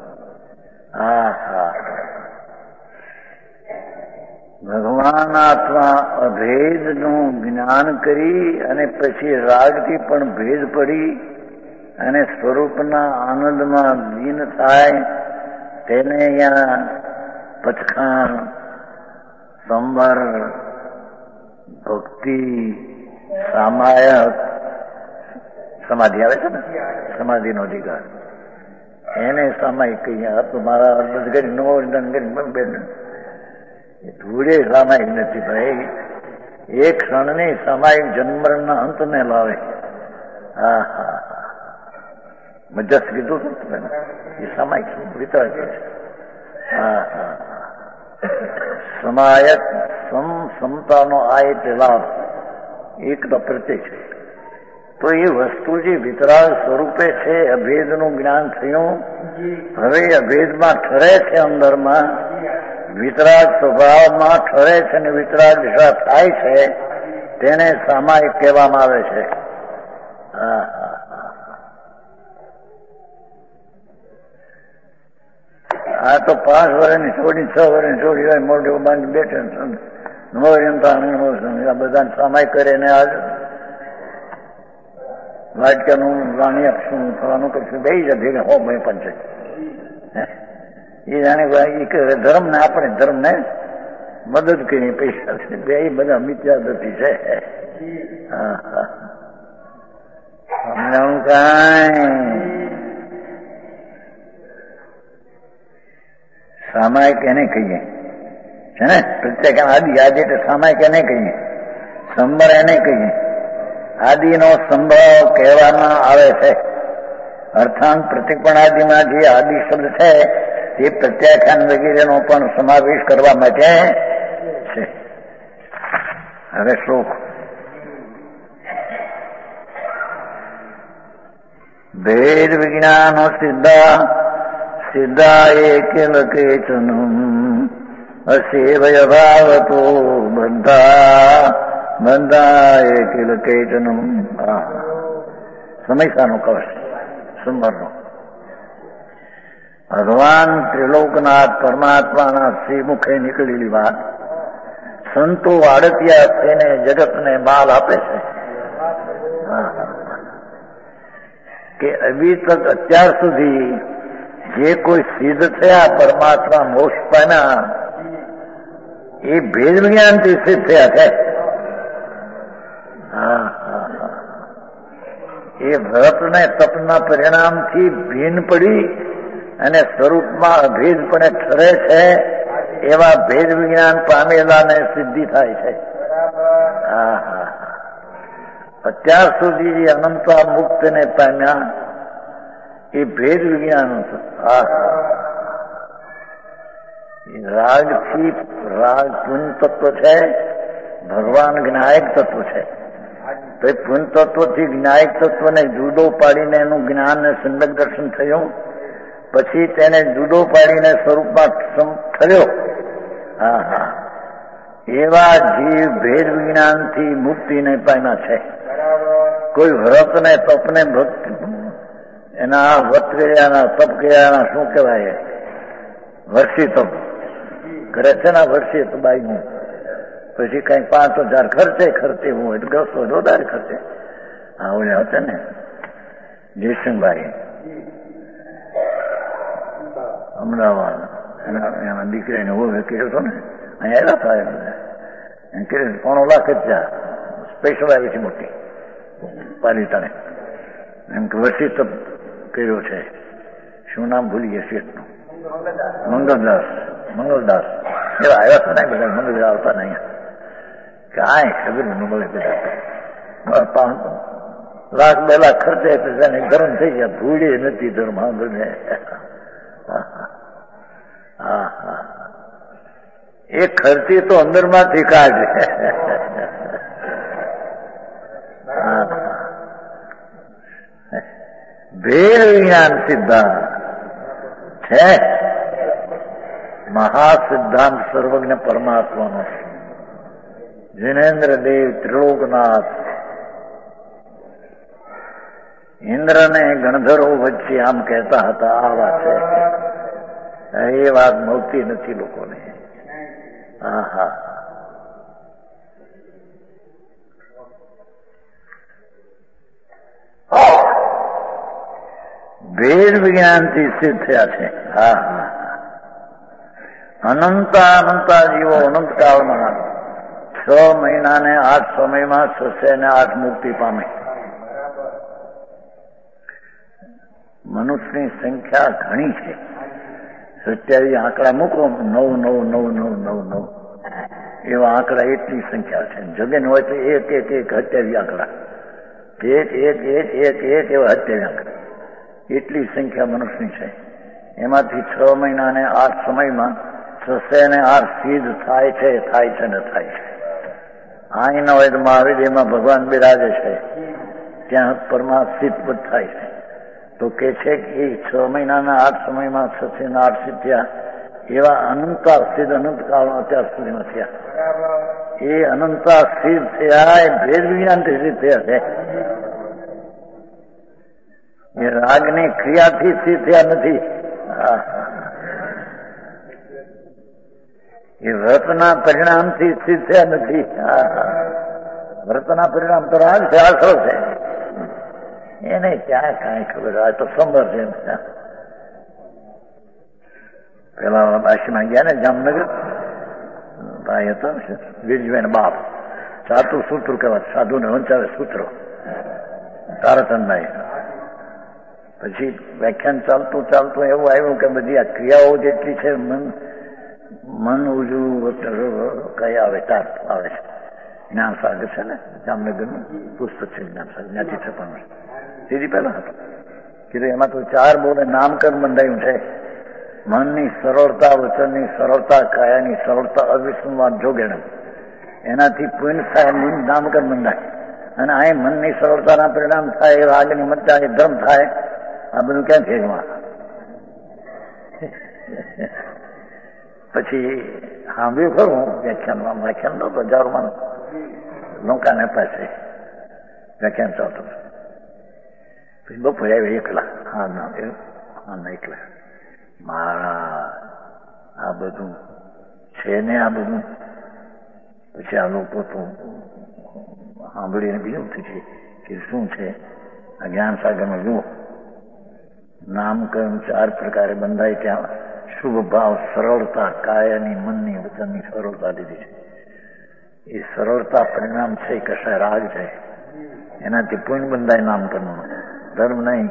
ભગવાન આત્મા અભેદનું જ્ઞાન કરી અને પછી રાગથી પણ ભેદ પડી અને સ્વરૂપના આનંદમાં લીન થાય તેને અહીંયા પથખાણ, સંબર, ભક્તિ, સામાયક, સમાધિ આવે છે ને, સમાધિનો અધિકાર, એને સામાયિક કહીએ. આ તો મારા અર્ધ કરી નો બેન ધૂળે સામાયિક નથી ભાઈ. એક ક્ષણની સામાયિક જન્મના અંતને લાવે. મજસ કીધું હતું એ સામાયિક વિતરણ છે. સમાયક સમતાનો આ એટલે લાભ એકનો પ્રત્યય છે. તો એ વસ્તુ જે વિતરાગ સ્વરૂપે છે, અભેદનું જ્ઞાન થયું, હવે અભેદમાં ઠરે છે, અંદરમાં વિતરાગ સ્વભાવમાં ઠરે છે અને વિતરાગ દિશા થાય છે, તેને સામાયિક કહેવામાં આવે છે. આ તો 5 વર્ષની છોડી, 6 વર્ષની છોડી હોય, મોઢું બાંધી બેઠે આ બધા સામાયિક કરે ને આજ વાટકાનું વાણી શું થવાનું કરશું બે જ ભેગા હો મેં પણ છે. એ જાણે ધર્મ ને આપણે ધર્મ ને મદદ કરી પૈસા છે, બે બધા મિથ્યાદતિ છે. સમજાણું કાંઈ? સામાયિક એને કહીએ છે ને, પ્રત્યેક આદિ આદિ એટલે સામાયિક એને કહીએ, સંબર એને કહીએ. આદિનો સંભવ કહેવામાં આવે છે. અર્થાંત પ્રતિપણાદિમાં જે આદિ શબ્દ છે તે પ્રત્યાખ્યાન વગેરેનો પણ સમાવેશ કરવા માટે છે. હવે શ્લોક. ભેદ વિજ્ઞાનો સિદ્ધા એકેલ કેચનમ અસેવય ભાવતો બંધા એકેલ કેચનમ. સમયસાનો કવચ સુંદરનો. ભગવાન ત્રિલોકનાથ પરમાત્માના શ્રીમુખે નીકળેલી વાત સંતો આડતિયા થઈને જગતને માલ આપે છે કે અભી તક અત્યાર સુધી જે કોઈ સિદ્ધ થયા, પરમાત્મા મોક્ષ પામ્યા, એ ભેદ વિજ્ઞાનથી સિદ્ધ થયા છે. એ વ્રત ને તપના પરિણામથી ભિન્ન પડી અને સ્વરૂપમાં અભેદપણે ઠરે છે, એવા ભેદ વિજ્ઞાન પામેલાને સિદ્ધિ થાય છે. અત્યાર સુધી જે અનંતા મુક્તને પામ્યા એ ભેદ વિજ્ઞાન. રાગથી રાગ પુણ્ય તત્વ છે, ભગવાન જ્ઞાયક તત્વ છે. તો એ પુણ્ય તત્વથી જ્ઞાયક તત્વને જુદો પાડીને એનું જ્ઞાન ને સમ્યક દર્શન થયું, પછી તેને જુદો પાડીને સ્વરૂપમાં થયો. એવા જીવ ભેદ વિજ્ઞાનથી મુક્તિને પામ્યા છે. કોઈ વ્રત ને તપ ને ભક્તિ એના વ્રત કર્યાના તપ કર્યાના શું કહેવાય, વર્ષી તપ કરે છે ને, વર્ષી તો બાઈનું પછી કઈ 5,000 ખર્ચે હું એટલે 10 વધારે ખર્ચે. હા ઓલે હતા ને જયસિંહભાઈ અમદાવાદ એના દીકરીને હું કર્યો હતો ને, અહીંયા આવ્યા હતા બધા પોણો લાખ જ સ્પેશિયલ આવી છે મોટી પાલિતાને, એમ કે વર્ષી તપ કર્યો છે. શું નામ ભૂલી ગયા શેઠનું? મંગલદાસ એવા આવ્યા હતા ને બધા. મંગલદાસ આવતા ને અહીંયા કાંઈ ખબર ન મળે બધા. લાખ 2 લાખ ખર્ચે તેને ગરમ થઈ ગયા. ભૂલી નથી ધર્મ સાંભળને. હા હા, એ ખર્ચી તો અંદર માંથી કાઢે. ભેદ વિજ્ઞાન સિદ્ધાંત છે, મહાસિદ્ધાંત સર્વજ્ઞ પરમાત્માનો. જિનેન્દ્ર દેવ ત્રિલોકનાથ ઇન્દ્રને ગણધરો વચ્ચે આમ કહેતા હતા, આ વાત છે. એ વાત મળતી નથી લોકોને. હા હા, ભેદ વિજ્ઞાનથી સિદ્ધ થયા છે. હા હા, અનંતા જીવો અનંતકાળમાં 6 મહિના ને 8 સમયમાં 6 ને 8 મુક્તિ પામે. મનુષ્યની સંખ્યા ઘણી છે. 27 આંકડા મૂકો, 9 એવા આંકડા, એટલી સંખ્યા છે. જગન હોય તો 1 27 આંકડા, 1 એવા 27 આંકડા, એટલી સંખ્યા મનુષ્યની છે. એમાંથી 6 મહિના ને 8 સમયમાં 6 ને 8 સિદ્ધ થાય છે ને થાય છે. અહીં ન હોય તો મહાવીરમાં ભગવાન બિરાજે છે, ત્યાં પરમાત્મા સિદ્ધ થાય છે. તો કે છે કે 6 મહિનાના 8 સમયમાં 6 ને 8 સિદ્ધ થયા. એવા અનંતા સિદ્ધ અનંત કાળમાં અત્યાર સુધીમાં થયા. એ અનંતા સિદ્ધ થયા એ ભેદ વિજ્ઞાનથી સિદ્ધ થયા છે. એ રાગની ક્રિયાથી સિદ્ધ થયા નથી. એ વ્રતના પરિણામથી સિદ્ધ થયા નથી. વ્રતના પરિણામ તો રાગ છે, આશરો છે. એને ક્યાં કાંઈ ખબર હોય તો સમર છે. પેલા બાશીમાં ગયા ને જામનગર, ભાઈ હતો વીરજીભાઈ બાપ, સાતું સૂત્ર કહેવાય, સાધુને વંચાવે સૂત્રો, તારાચંદભાઈ. પછી વ્યાખ્યાન ચાલતું એવું આવ્યું કે બધી આ ક્રિયાઓ જેટલી છે, મન ઉજવું કઈ આવે, તાર આવે છે. જ્ઞાન સાગર છે ને, જામનગરનું પુસ્તક છે જ્ઞાન સાગર, ત્યાંથી છપાનું. સીધી પહેલા હતું કીધું, એમાં તો 4 બોલે નામકરણ બંધાયું છે. મનની સરળતા, વચનની સરળતા, કાયાની સરળતા, અવિસ્મૃત જોગેણ, એનાથી પુણ્ય થાય, નામકરણ બંધાય. અને આ મનની સરળતાના પરિણામ થાય, રાગની મત્તા, ધર્મ થાય. આ બધું ક્યાં છે? પછી સાંભળ્યું ખરું વ્યાખ્યાન નતો, હજારોમાં લોકોને પાસે વ્યાખ્યાન ચાલતું. પછી બપોરે આવ્યા એકલા. હા એકલા. મારા આ બધું છે ને, આ બધું. પછી આ લોકો તો સાંભળીને બીજું થયું કે શું છે આ જ્ઞાન સાગરમાં જુઓ, નામકરણ 4 પ્રકારે બંધાય. ત્યાં શુભ ભાવ, સરળતા, કાયાની, મનની, વચનની સરળતા લીધી છે. એ સરળતા પરિણામ છે, કશા રાગ છે, એનાથી પુણ્ય બંધાય નામકરણ, ધર્મ નહીં.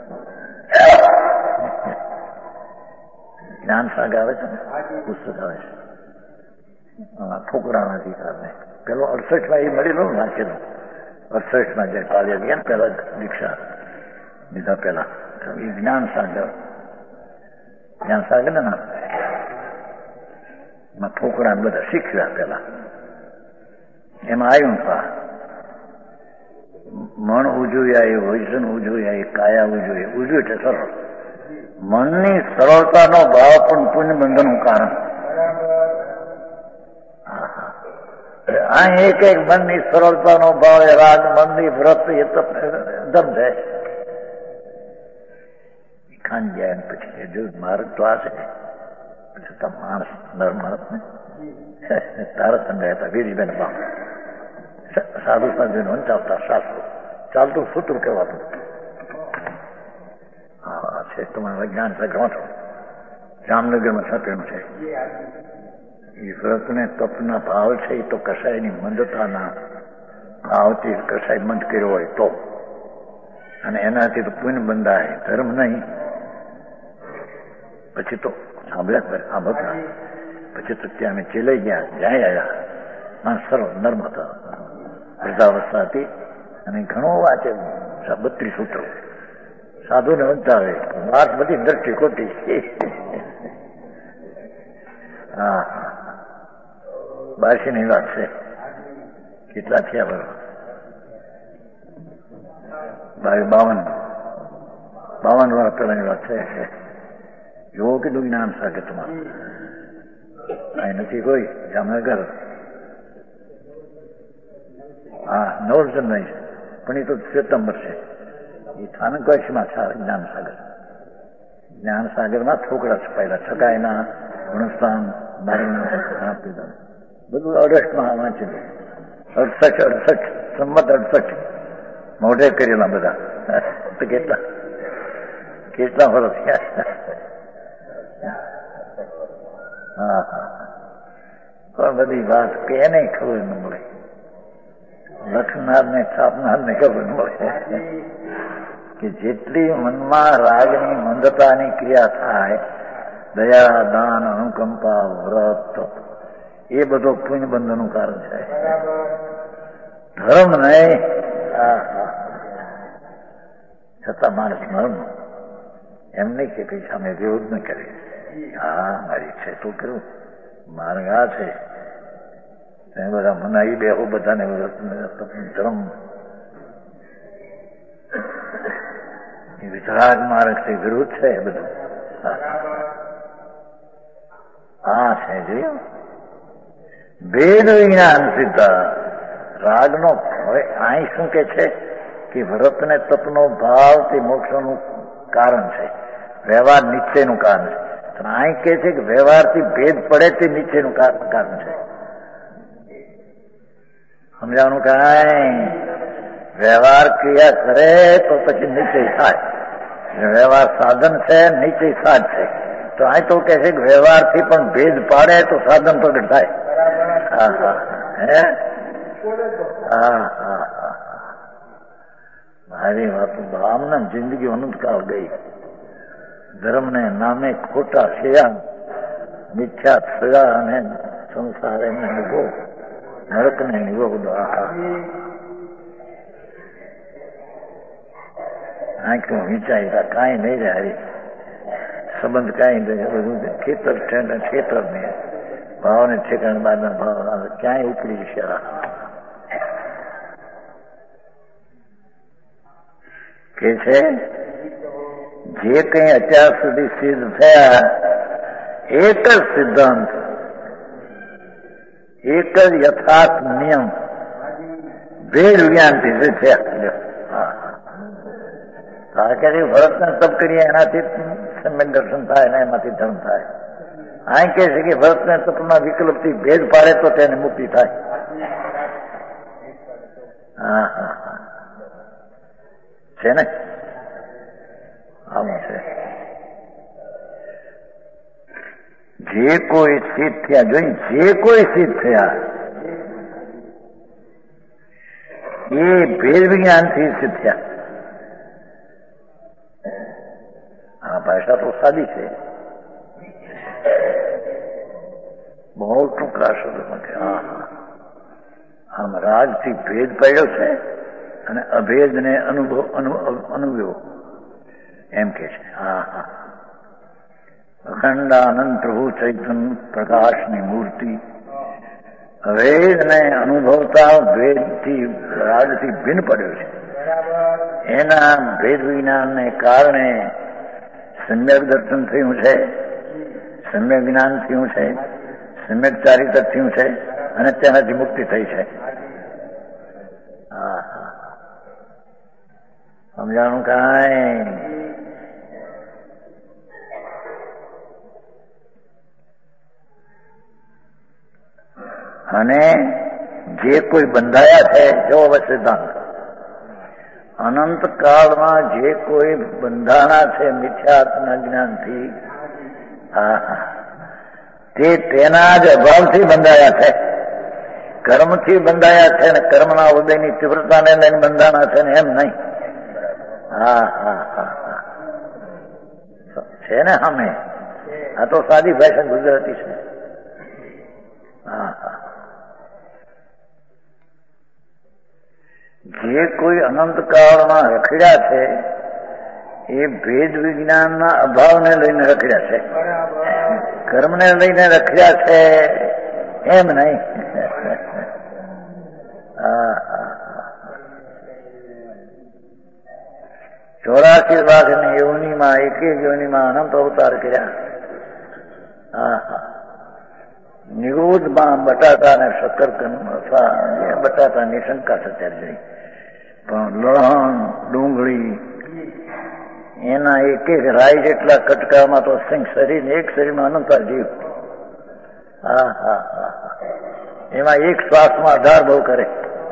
જ્ઞાન સાગ આવે છે ને, પુસ્તક આવે છે, ઠોકરાના અધિકારને. પેલો 68માં એ મળેલો વાંચેલો, 68માં જે કાલે ગયા ને પેલા દીક્ષા લીધા પેલા, એ જ્ઞાન સાગર ને ના, એમાં ઠોકરા બધા શીખ્યા પેલા. એમાં આવ્યું મન ઉજવ્યા, વૈષ્ણ ઉજવ્યા, કાયા ઉજવ્યા. ઉજવ્યું એટલે સરળ. મનની સરળતાનો ભાવ પણ પુણ્ય બંધનનું કારણ. આ એક મનની સરળતાનો ભાવ એ રાગ, મંદી, વ્રત, એ તો ધર્મ છે. ખાંડ જાય ને પછી જો માર્ગ તો આ છે. પછી તો માણસ, નર માણસ ને તારા સંઘ હતા વીરજીભાઈ બાપ, સાધુ સાધુ વંચાવતા શાસ્ત્રો, ચાલતું સૂત્ર કહેવાતું. છે, તમારા જ્ઞાન સાગરમાં છો, જામનગરમાં છાપેલું છે. એ વ્રતને તપના ભાવ છે એ તો કસાયની મંદતાના ભાવથી કસાય મંદ કર્યો હોય તો, અને એનાથી તો પુણ્ય બંધાય, ધર્મ નહીં. પછી તો સાંભળ્યા પછી તો ત્યાં અમે ચેલાઈ ગયા, જાય આવ્યા સર્વ નર્મદા વૃદ્ધાવસ્થા હતી, અને ઘણો વાંચે 32 સૂત્રો સાધુને વંચાવે, વાત બધી દ્રષ્ટિ ખોટી. હા, 82 ની વાત છે. કેટલા થયા બરોબર? 52 વર્ષ પહેલાની વાત છે. જોવો કેટલું જ્ઞાન સાગર તમારું. અહીં નથી કોઈ જામનગર. હા, નવરચંદ નહીં છે, પણ એ તો શ્વેતંબર છે. એ સ્થાનકવાસીમાં છે જ્ઞાન સાગર. જ્ઞાન સાગરમાં થોકડા છપાયેલા, છકાયના ગુણસ્થાન બારીના બધું 68 વાંચેલું. 68 સંમત 68 મોઢે કરેલા બધા. તો કેટલા વર્ષ થયા. હા હા, પણ બધી વાત કેને ખબર ન મળે, લખનાર ને છાપનાર ને ખબર ન મળે કે જેટલી મનમાં રાગની મંદતાની ક્રિયા થાય, દયા દાન અનુકંપા વ્રત એ બધો પુણ્ય બંધનનું કારણ છે, ધર્મ નહીં. છતાં માણસ મરણ એમ નહીં કે કઈ સામે વિરોધ ન કરે. હા, મારી છે તો કરું, માર્ગ આ છે. બધા મનાવી બેહો બધાને ધર્મ વિતરાગ માર્ગ થી વિરુદ્ધ છે બધું. હા છે, જોયું ભેદ વિજ્ઞાન સિદ્ધા રાગનો. હવે અહીં શું કે છે કે વ્રતને તપનો ભાવ તે મોક્ષનું કારણ છે, વ્યવહાર નિશ્ચયનું કારણ છે. અહીં કે છે કે વ્યવહારથી ભેદ પડે તે નીચેનું કારણ છે. સમજાવવાનું કાંઈ? વ્યવહાર ક્રિયા કરે તો પછી નિશ્ચય થાય. વ્યવહાર સાધન છે, નિશ્ચય સાધ છે. તો અહીં તો કે છે કે વ્યવહારથી પણ ભેદ પાડે તો સાધન પ્રગટ થાય. હા હા હા હા હા, મારી વાત આમને જિંદગી અનંતકાળ ગઈ. ધર્મને નામે ખોટા શેયા, મિથ્યા સજા અને સંસાર એને નિભો, નરકને નિભો બધો. આંખો વિચાર્યા કાંઈ નહીં રહે, સંબંધ કાંઈ નહીં, બધું ખેતર ને ભાવ ને ઠેકાણ બાદના ભાવ ક્યાંય ઉપડી છે. કે છે જે કંઈ અત્યાર સુધી સિદ્ધ થયા એક જ સિદ્ધાંત, એક જ યથાર્થ નિયમ, ભેદ વિજ્ઞાનથી સિદ્ધ થયા. ભરતને તપ કરીએ એનાથી સમ્યક દર્શન થાય ને એમાંથી ધર્મ થાય. આ કહે છે કે ભરતને તપના વિકલ્પથી ભેદ પાડે તો તેને મુક્તિ થાય. હા હા હા, છે ને આવું છે. જે કોઈ સિદ્ધ થયા, જોઈ જે કોઈ સિદ્ધ થયા એ ભેદ વિજ્ઞાનથી સિદ્ધ થયા. આ ભાષા તો સાદી છે, બહુ ટૂંકા શબ્દમાં છે. આમ રાગથી ભેદ પડ્યો છે અને અભેદને અનુભવ્યો એમ કે છે. હા હા, અખંડાનંદ પ્રભુ ચૈતન્ય પ્રકાશની મૂર્તિ અભેદને અનુભવતા ભેદથી રાગથી ભિન્ન પડ્યો છે. એના ભેદ વિજ્ઞાનને કારણે સમ્યક દર્શન થયું છે, સમ્યક જ્ઞાન થયું છે, સમ્યક ચારિત્ર થયું છે અને તેનાથી મુક્તિ થઈ છે. હા હા, સમજાણું કાંઈ? અને જે કોઈ બંધાયા છે જો હવે સિદ્ધાંત અનંત કાળમાં જે કોઈ બંધાણા છે મિથ્યાત્મના જ્ઞાનથી, તે તેના જ અભાવથી બંધાયા છે, કર્મથી બંધાયા છે, ને કર્મના ઉદયની તીવ્રતાને લઈને બંધાણા છે ને એમ નહીં. છે ને અમે આ તો સાદી ભાષા ગુજરાતી છે. જે કોઈ અનંત કાળમાં રખડ્યા છે એ ભેદ વિજ્ઞાનના અભાવને લઈને રખડ્યા છે, કર્મને લઈને રખડ્યા છે એમ નહીં. 84 લાખની યોનિમાં એક યોનિમાં અનંત અવતાર કર્યા. નિરોધમાં બટાટા ને શકરકંદ બટાટાની શંકા સત્યાર્જરી, પણ લણ ડુંગળી એના એક એક રાય જેટલા કટકામાં તો શરીર એક શરીરમાં અનંત જીવ. એમાં એક શ્વાસમાં 18 બહુ કરે.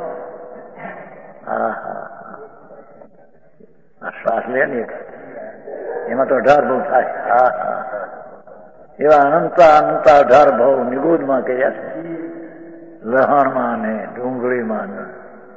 શ્વાસ લે ને એમાં તો 18 બહુ થાય. એવા અનંત 18 ભાવ નિગોદમાં કર્યા છે, લહણમાં ને ડુંગળીમાં ને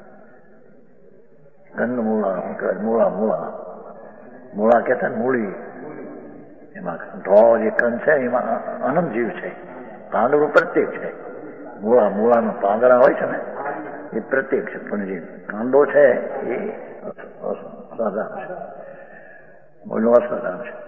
મૂળા કહેતા ને મૂળી, એમાં ઢો જે કંદ છે એમાં અનંત જીવ છે, પાંદડું પ્રત્યેક છે. મૂળાના પાંદડા હોય છે ને એ પ્રત્યેક છે, પણ જે કાંદો છે એ સાધારણ છે, મૂળનું અસાધારણ છે.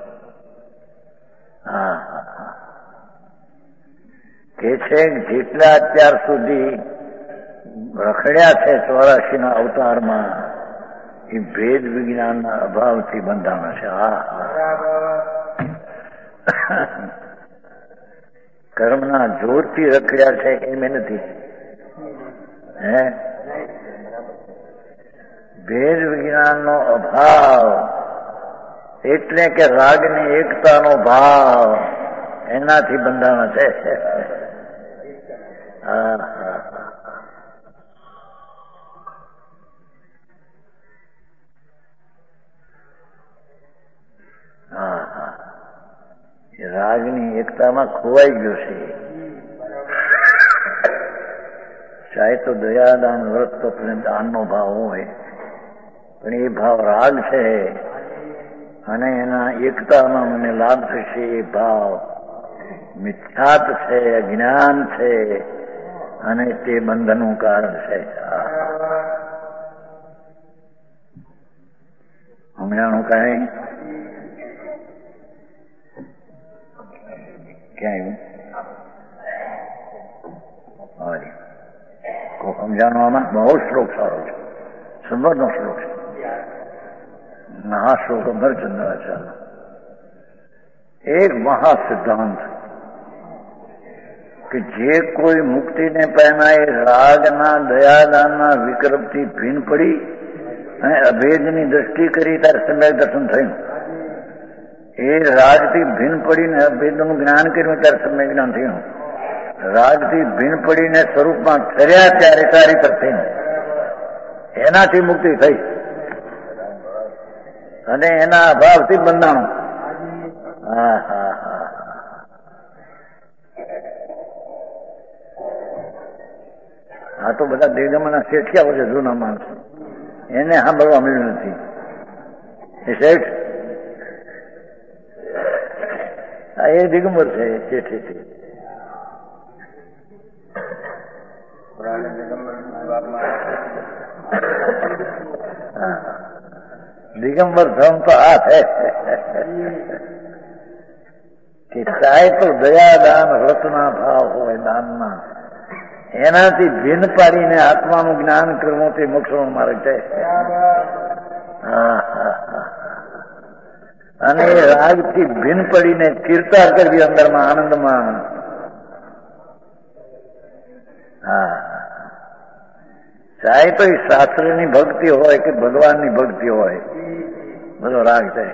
કે છે જેટલા અત્યાર સુધી રખડ્યા છે 84 અવતારમાં એ ભેદ વિજ્ઞાનના અભાવથી બંધાણા છે. કર્મના જોરથી રખડ્યા છે એમ નથી. ભેદ વિજ્ઞાનનો અભાવ એટલે કે રાગની એકતાનો ભાવ, એનાથી બંધાણા છે. રાગની એકતામાં ખોવાઈ ગયો છે. ચાહે તો દયાદાન વ્રત તો દાનનો ભાવ હોય, પણ એ ભાવ રાગ છે અને એના એકતામાં મને લાભ થશે એ ભાવ મિથ્યાત છે, અજ્ઞાન છે અને તે બંધનનું કારણ છે. સમજાણું કાંઈ? ક્યાં આવ્યું સમજાણવામાં? બહુ શ્લોક સારો છે, સંબંધનો શ્લોક છે. મહાશ્લોક અમરચંદ્રાચાર્ય એક મહાસિદ્ધાંત કે જે કોઈ મુક્તિને પામ્યા એ રાગના દયાદાનના વિકલ્પથી ભીન પડી અને અભેદની દ્રષ્ટિ કરી ત્યારે સમ્યક દર્શન થયું. એ રાગથી ભીન પડીને અભેદનું જ્ઞાન કર્યું ત્યારે સમ્યક જ્ઞાન થયું. રાગથી ભીન પડીને સ્વરૂપમાં ઠર્યા ત્યારે તારી પર થયું. એનાથી મુક્તિ થઈ અને એના અભાવથી બંધાણું. આ તો બધા દેગમના શેઠિયા હોય છે, જૂના માણસો, એને સાંભળવા મળ્યું નથી. એ શેઠ એ દિગંબર છે, શેઠી દિગંબર ધર્મ તો આ છે કે ચાહે તો દયાદાન વ્રતના ભાવ હોય, દાનના, એનાથી ભિન્ન પાડીને આત્માનું જ્ઞાન કરવું તે મોક્ષનો માર્ગ છે. અને એ રાગથી ભિન્ન પડીને કીર્તા કરવી અંદરમાં આનંદમાં. ચાહે તો એ શાસ્ત્રની ભક્તિ હોય કે ભગવાનની ભક્તિ હોય, બધો રાગ છે.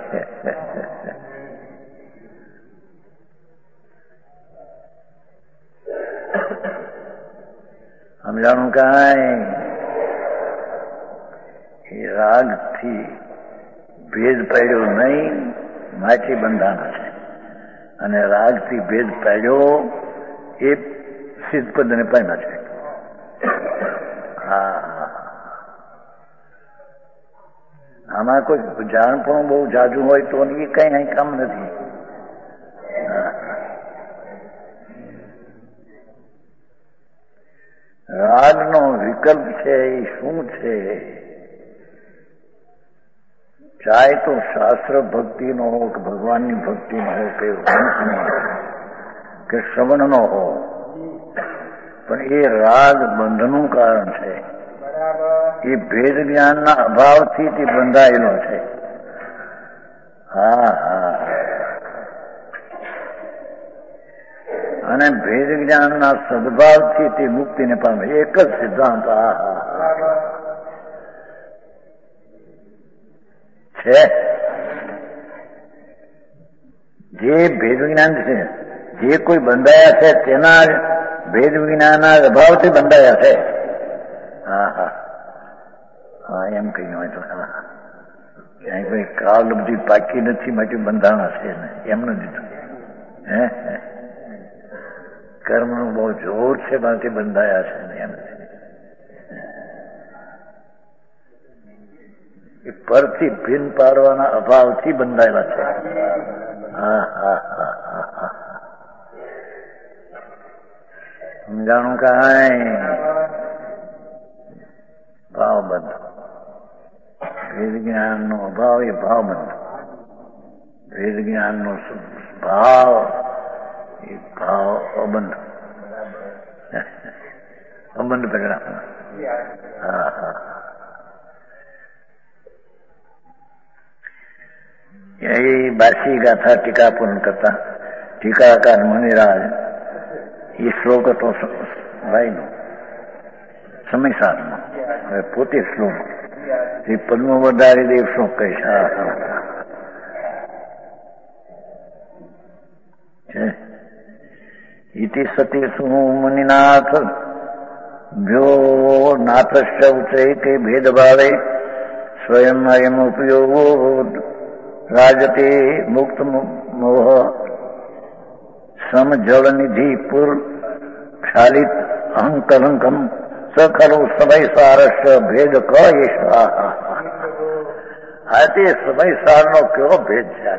સમજાણું કાંઈ? એ રાગથી ભેદ પાડ્યો નહીં, માટી બંધાણા છે. અને રાગથી ભેદ પાડ્યો એ સિદ્ધપદને પામ્યા છે. હા, આમાં કોઈ જાણપણું બહુ જાજુ હોય તો એ કઈ કામ નથી. રાગનો વિકલ્પ છે એ શું છે? ચાહે તો શાસ્ત્ર ભક્તિનો હો કે ભગવાનની ભક્તિનો હો કે વંશનો કે શ્રવણનો હો, પણ એ રાગ બંધનું કારણ છે. એ ભેદ જ્ઞાનના અભાવથી તે બંધાયેલો છે. હા હા, અને ભેદ જ્ઞાનના સદભાવથી તે મુક્તિને પામે. એક જ સિદ્ધાંત છે. જે ભેદ જ્ઞાન છે, જે કોઈ બંધાયા છે તેના ભેદ વિનાના અભાવથી બંધાયા છે. હા હા હા, એમ કહ્યું હોય તો ક્યાંય કોઈ કાળ બધી પાકી નથી માટે બંધાણા છે ને એમ નથી. હે કર્મનું બહુ જોર છે માટે બંધાયા છે ને એમ. એ પરથી ભિન્ન પાડવાના અભાવથી બંધાયેલા છે. હા હા હા હા હા, સમજાણું કાંઈ? ભાવબંધ. ભેદ જ્ઞાનનો અભાવ એ ભાવબંધ. ભેદ જ્ઞાનનો ભાવ એ ભાવ અબંધ. અબંધ પરિણામ. હા હા, એ બાસી ગાથા ટીકા પૂર્ણ કરતા ટીકાકાર મણિરાજ એ શ્લોક હતો ભાઈનો સમય સાધનો. હવે પોતે શ્લોક એ પદ્મ વધારી દેવ શ્લોક કહીશ. હા હા, ઇતિ સતી શું મુનિનાથ ભ્યો નાથશ્ચ ઉચૈ કે ભેદભાવે સ્વયં અયમ ઉપયોગો રાજતે મુક્ત મોહ સમજળ નિધિ પુર ક્ષાલિત અહંકલંકમ સખલો સમય સારસ્ય ભેદ કહીશ. આ તે સમય સારનો કેવો ભેદ છે?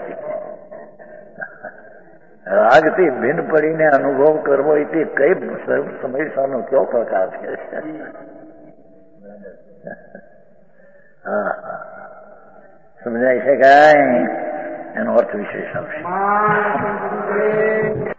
રાગથી ભિન્ન પડીને અનુભવ કરવો એ તે કઈ સમય સારનો કેવો પ્રકાર છે? હા, સમજાય છે કાંઈ? એનો અર્થ વિશેષ આવશે.